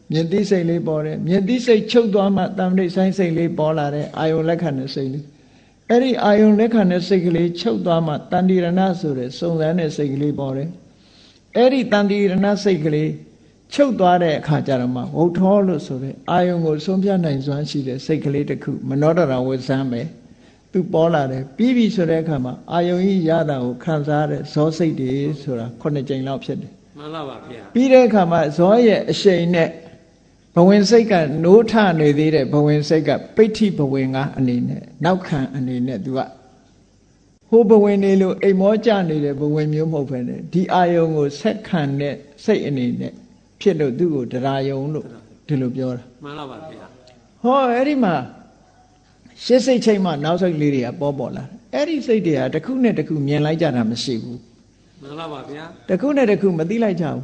မြင်သိစိတ်လေးပေါ်တယ်မြင်သိစိတ်ချုပ်သွားမှတမ္ပဋိဆိုင်စိတ်လေးပေါ်လာတယ်အာယုံလက်ခံတဲ့စိတ်လေးအဲ့ဒီအာယုံလက်ခံတဲ့စိတ်ကလေးချုပ်သွားမှတန်တိရဏဆိုတဲ့စုံစမ်းတဲ့စိတ်ကလေးပေါ်တယ်အဲ့ဒီတန်တိရဏစိတ်ကလေးချုပ်သွားတဲ့အခါကျတော့မှဝုထောလို့ဆိုတဲ့အာယုံကိုဆုံးဖြတ်နိုင်စွမ်းရှိတဲ့စိတ်ကလေးတစ်ခုမနောဒရဝဇမ်းပဲသူပေါ်လာတယ်ပြီးပြီဆိုတဲ့အခါမှာအာယုံကြီးရတာကိုခံစားရတဲ့ဇောစိတ်တွေဆိုတာခုနှစ်ကြိမ်လောက်ဖြစ်တယ်မှန်လားပါဗျာပြီးတဲ့အခါမှာဇောရဲ့အရှိန်နဲ့ဘဝင်စိတ်ကနိုးထနေသေးတဲ့ဘဝင်စိတ်ကပိဋ္ဌိဘဝင်ကအနေနဲ့နောက်ခံအနေနဲ့သူကဟိုဘဝင်နေလို့အိမ်မောကြနေတဲ့ဘဝင်မျိုးမဟုတ်ဘဲနဲ့ဒီအာယုံကိုဆက်ခံတဲ့စိတ်အနေနဲ့ဖြစ်လို့သူ့ကိုတရားယုံလို့ဒီလိုပြောတာမှန်လားပါဗျာဟောအဲ့ဒီမှာရှစ်စိတ်ချိန်မှနောက်စိတ်လေးတွေကပေါ်ပေါ်လာအဲ့ဒီစိတ်တွေကတစ်ခုနဲ့တစ်ခုမြင်လိုက်ကြတာမရှိဘူးမှန်လားပါဗျာတစ်ခုနဲ့တစ်ခုမသိလိုက်ကြဘူး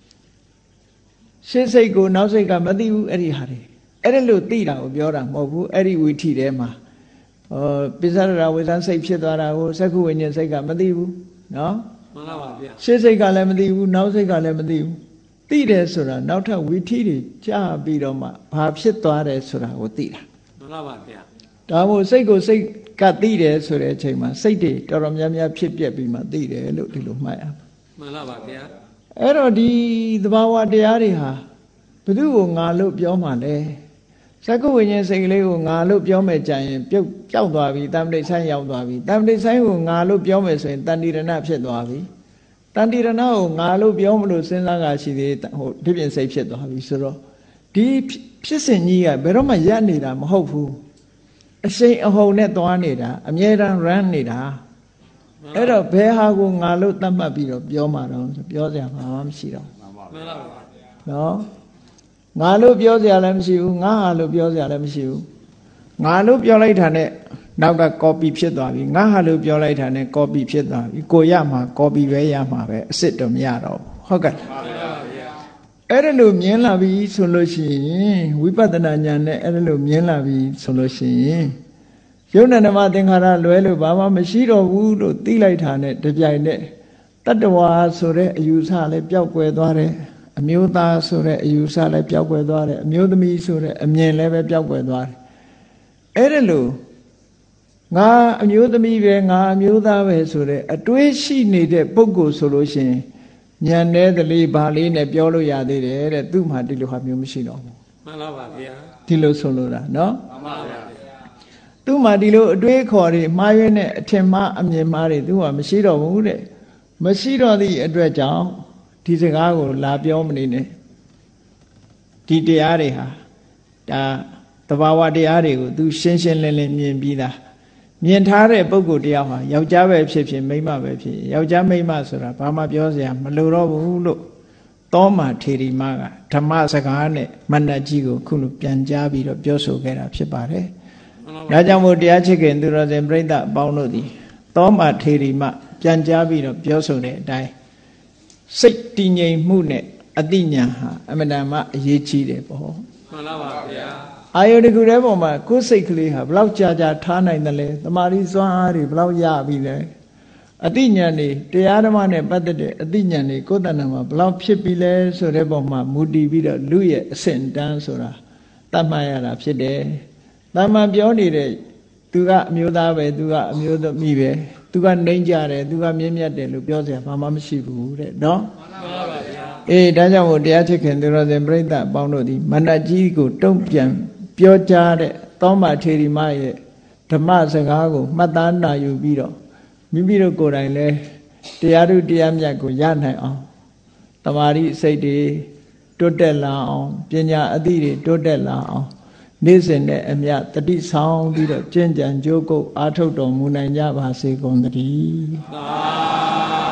ရှစ်စိတ်ကိုနောက်စိတ်ကမသိဘူးအဲ့ဒီဟာတွေအဲ့ဒါလို့သိတာကိုပြောတာမဟုတ်ဘူးအဲ့ဒီဝိထီထဲမှာဟောပိစ္ဆရဝေဇန်စိတ်ဖြစ်သွားတာကိုသက္ခုဝိညာဉ်စိတ်ကမသိဘူးနော်မှန်လားပါဗျာရှစ်စိတ်ကလည်းမသိဘူးနောက်စိတ်ကလည်းမသိဘူးသိတယ်ဆိုတာနောက်ထပ်ဝိထီတွေကြားပြီးတော့မှဘာဖြစ်သွားတယ်ဆိုတာကိုသိတာမှန်လားပါဗျာဒါမို့စိတ်ကိုစိတ်ကသိတယ်ဆိုတဲ့အချိန်မှာစိတ်တွေတော်တော်များများဖြစ်ပြက်ပြီးမှသိတယ်လို့ဒီလိုမှတ်ရမှန်လားပါဗျာအဲ့တော့ဒီသဘာဝတရားတွေဟာဘယ်သူ့ကိုငါလို့ပြောမှလဲသက္ကဝိညာဉ်စိတ်ကလေးကိုငါလို့ပြောမယ်ကြရင်ပြုတ်ပျောက်သွားပြီတမ္ပဋိဆိုင်ရောက်သွားပြီတမ္ပဋိဆိုင်ကိုငါလို့ပြောမယ်ဆိုရင်တန်တိရဏဖြစ်သွားပြီတန်တိရဏကိုငါလို့ပြောမလို့စဉ်းစားတာရှိသေးဟိုဒီပြင်စိတ်ဖြစ်သွားပြီဆိုတော့ဒီဖြစ်စဉ်ကြီးကဘယ်တော့မှရပ်နေတာမဟုတ်ဘူးအရှိန်အဟုန်နဲ့သွားနေတာအမြဲတမ်း run နေတာအဲ့တော့ဘယ်ဟာကိုငါလို့သတ်မှတ်ပြီးတော့ပြောမှာတော့ပြောစရာမှမရှိတော့မှန်ပါဗျာနော်ငါလို့ပြောစရာလည်းမရှိဘူးငါဟာလို့ပြောစရာလည်းမရှိဘူးငါလို့ပြောလိုက်တာနဲ့နောက်က copy ဖြစ်သွားပြီငါဟာလို့ပြောလိုက်တာနဲ့ copy ဖြစ်သွားပြီကိုရမှာ copy ပဲရမှာပဲအစ်စ်တော့မရတော့ဘူးဟုတ်ကဲ့အဲ့ဒါလို့မြင်လာပြီဆိုလို့ရှိရင်ဝိပဿနာဉာဏ်နဲ့အဲ့ဒါလို့မြင်လာပြီဆိုလို့ရှိရင်ယုံနာဓမ္မသင်္ခါရလွဲလို့ဘာမှမရှိတော့ဘူးလို့သိလိုက်တာနဲ့တပြိုင်နက်တတ္တဝါဆိုတဲ့အယူဆလည်းပျောက်ကွယ်သွားတယ်အမျိုးသားဆိုတဲ့အယူဆလည်းပျောက်ကွယ်သွားတယ်အမျိုးသမီးဆိုတဲ့အမြင်လည်းပဲပျောက်ကွယ်သွားတယ်အဲ့ဒါလို့ငါအမျိုးသမီးပဲငါအမျိုးသားပဲဆိုတဲ့အတွေးရှိနေတဲ့ပုဂ္ဂိုလ်ဆိုလို့ရှိရင်ဉာဏ်နဲ့တလေးဘာလေးနဲ့ပြောလို့ရသေးတယ်တဲ့သူ့မှာဒီလိုဟာမျိုးမရှိတော့ဘူးမှန်လားပါဗျာဒီလိုဆိုလိုတာနော်မှန်ပါဗျာသူ့မှာဒီလိုအတွေးခေါ်တွေမှားရွေးတဲ့အထင်မှားအမြင်မှားတွေသူ့မှာမရှိတော့ဘူးတဲ့မရှိတော့သည့်အတွက်ကြောင့်ဒီစကားကိုလာပြောမနေနဲ့ဒီတရားတွေဟာဒါသဘာဝတရားတွေကိုသူရှင်းရှင်းလင်းလင်းမြင်ပြီးသားမြင်ထားတဲ့ပုဂ္ဂိုလ်တရားဟာယောက်ျားပဲဖြစ်ဖြစ်မိန်းမပဲဖြစ်ယောက်ျားမိန်းမဆိုတာဘာမှပြောစရာမလိုတော့ဘူးလို့သောမာထေရီမကဓမ္မစကားနဲ့မဏ္ဍကြီးကိုခုလိုပြန်ကြားပြီးတော့ပြောဆိုခဲ့တာဖြစ်ပါတယ်။ဒါကြောင့်မို့တရားချစ်ခင်သူတော်စင်ပြိဿအပေါင်းတို့သည်သောမာထေရီမပြန်ကြားပြီးတော့ပြောဆိုတဲ့အတိုင်းစိတ်တည်ငြိမ်မှုနဲ့အတိညာဟာအမှန်တမ်းအရေးကြီးတယ်ပေါ့။မှန်လားပါဗျာ။အာယုတကူတဲ့ပုံမှာကိုယ်စိတ်ကလေးဟာဘလောက်ကြာကြာထားနိုင်တယ်လဲ။တမာရီစွမ်းအားတွေဘလောက်ရပြီလဲ။အတိညာနေတရားဓမ္မနဲ့ပတ်သက်တဲ့အတိညာနေကိုယ်တဏ္ဍာမှာဘလောက်ဖြစ်ပြီလဲဆိုတဲ့ပုံမှာမူတည်ပြီးတော့လူရဲ့အဆင့်တန်းဆိုတာတတ်မှတ်ရတာဖြစ်တယ်။တမန်ပြောနေတဲ့သူကအမျိုးသားပဲသူကအမျိုးသမီးပဲသူကနှိမ့်ကြတယ်သူကမြင့်မြတ်တယ်လို့ပြောစရာဘာမှမရှိဘူးတဲ့နော်မှန်ပါပါဗျာအေးဒါကြောင့်မို့တရားချစ်ခင်သူတော်စင်ပြိဿအပေါင်းတို့ဒီမဏ္ဍကြီးကိုတုံ့ပြန်ပြောကြားတဲ့သောမထေရီမရဲ့ဓမ္မစကားကိုမှတ်သားနာယူပြီးတော့မိမိတို့ကိုယ်တိုင်လဲတရားထုတရားမြတ်ကိုရနိုင်အောင်တမာရီစိတ်တွေတိုးတက်လာအောင်ပညာအသည့်တွေတိုးတက်လာအောင်နေ့စဉ်နဲ့အမြတ်တတိဆောင်ပြီးတော့ကျင့်ကြံကြိုးကုပ်အားထုတ်တော်မူနိုင်ကြပါစေကုန်သတည်း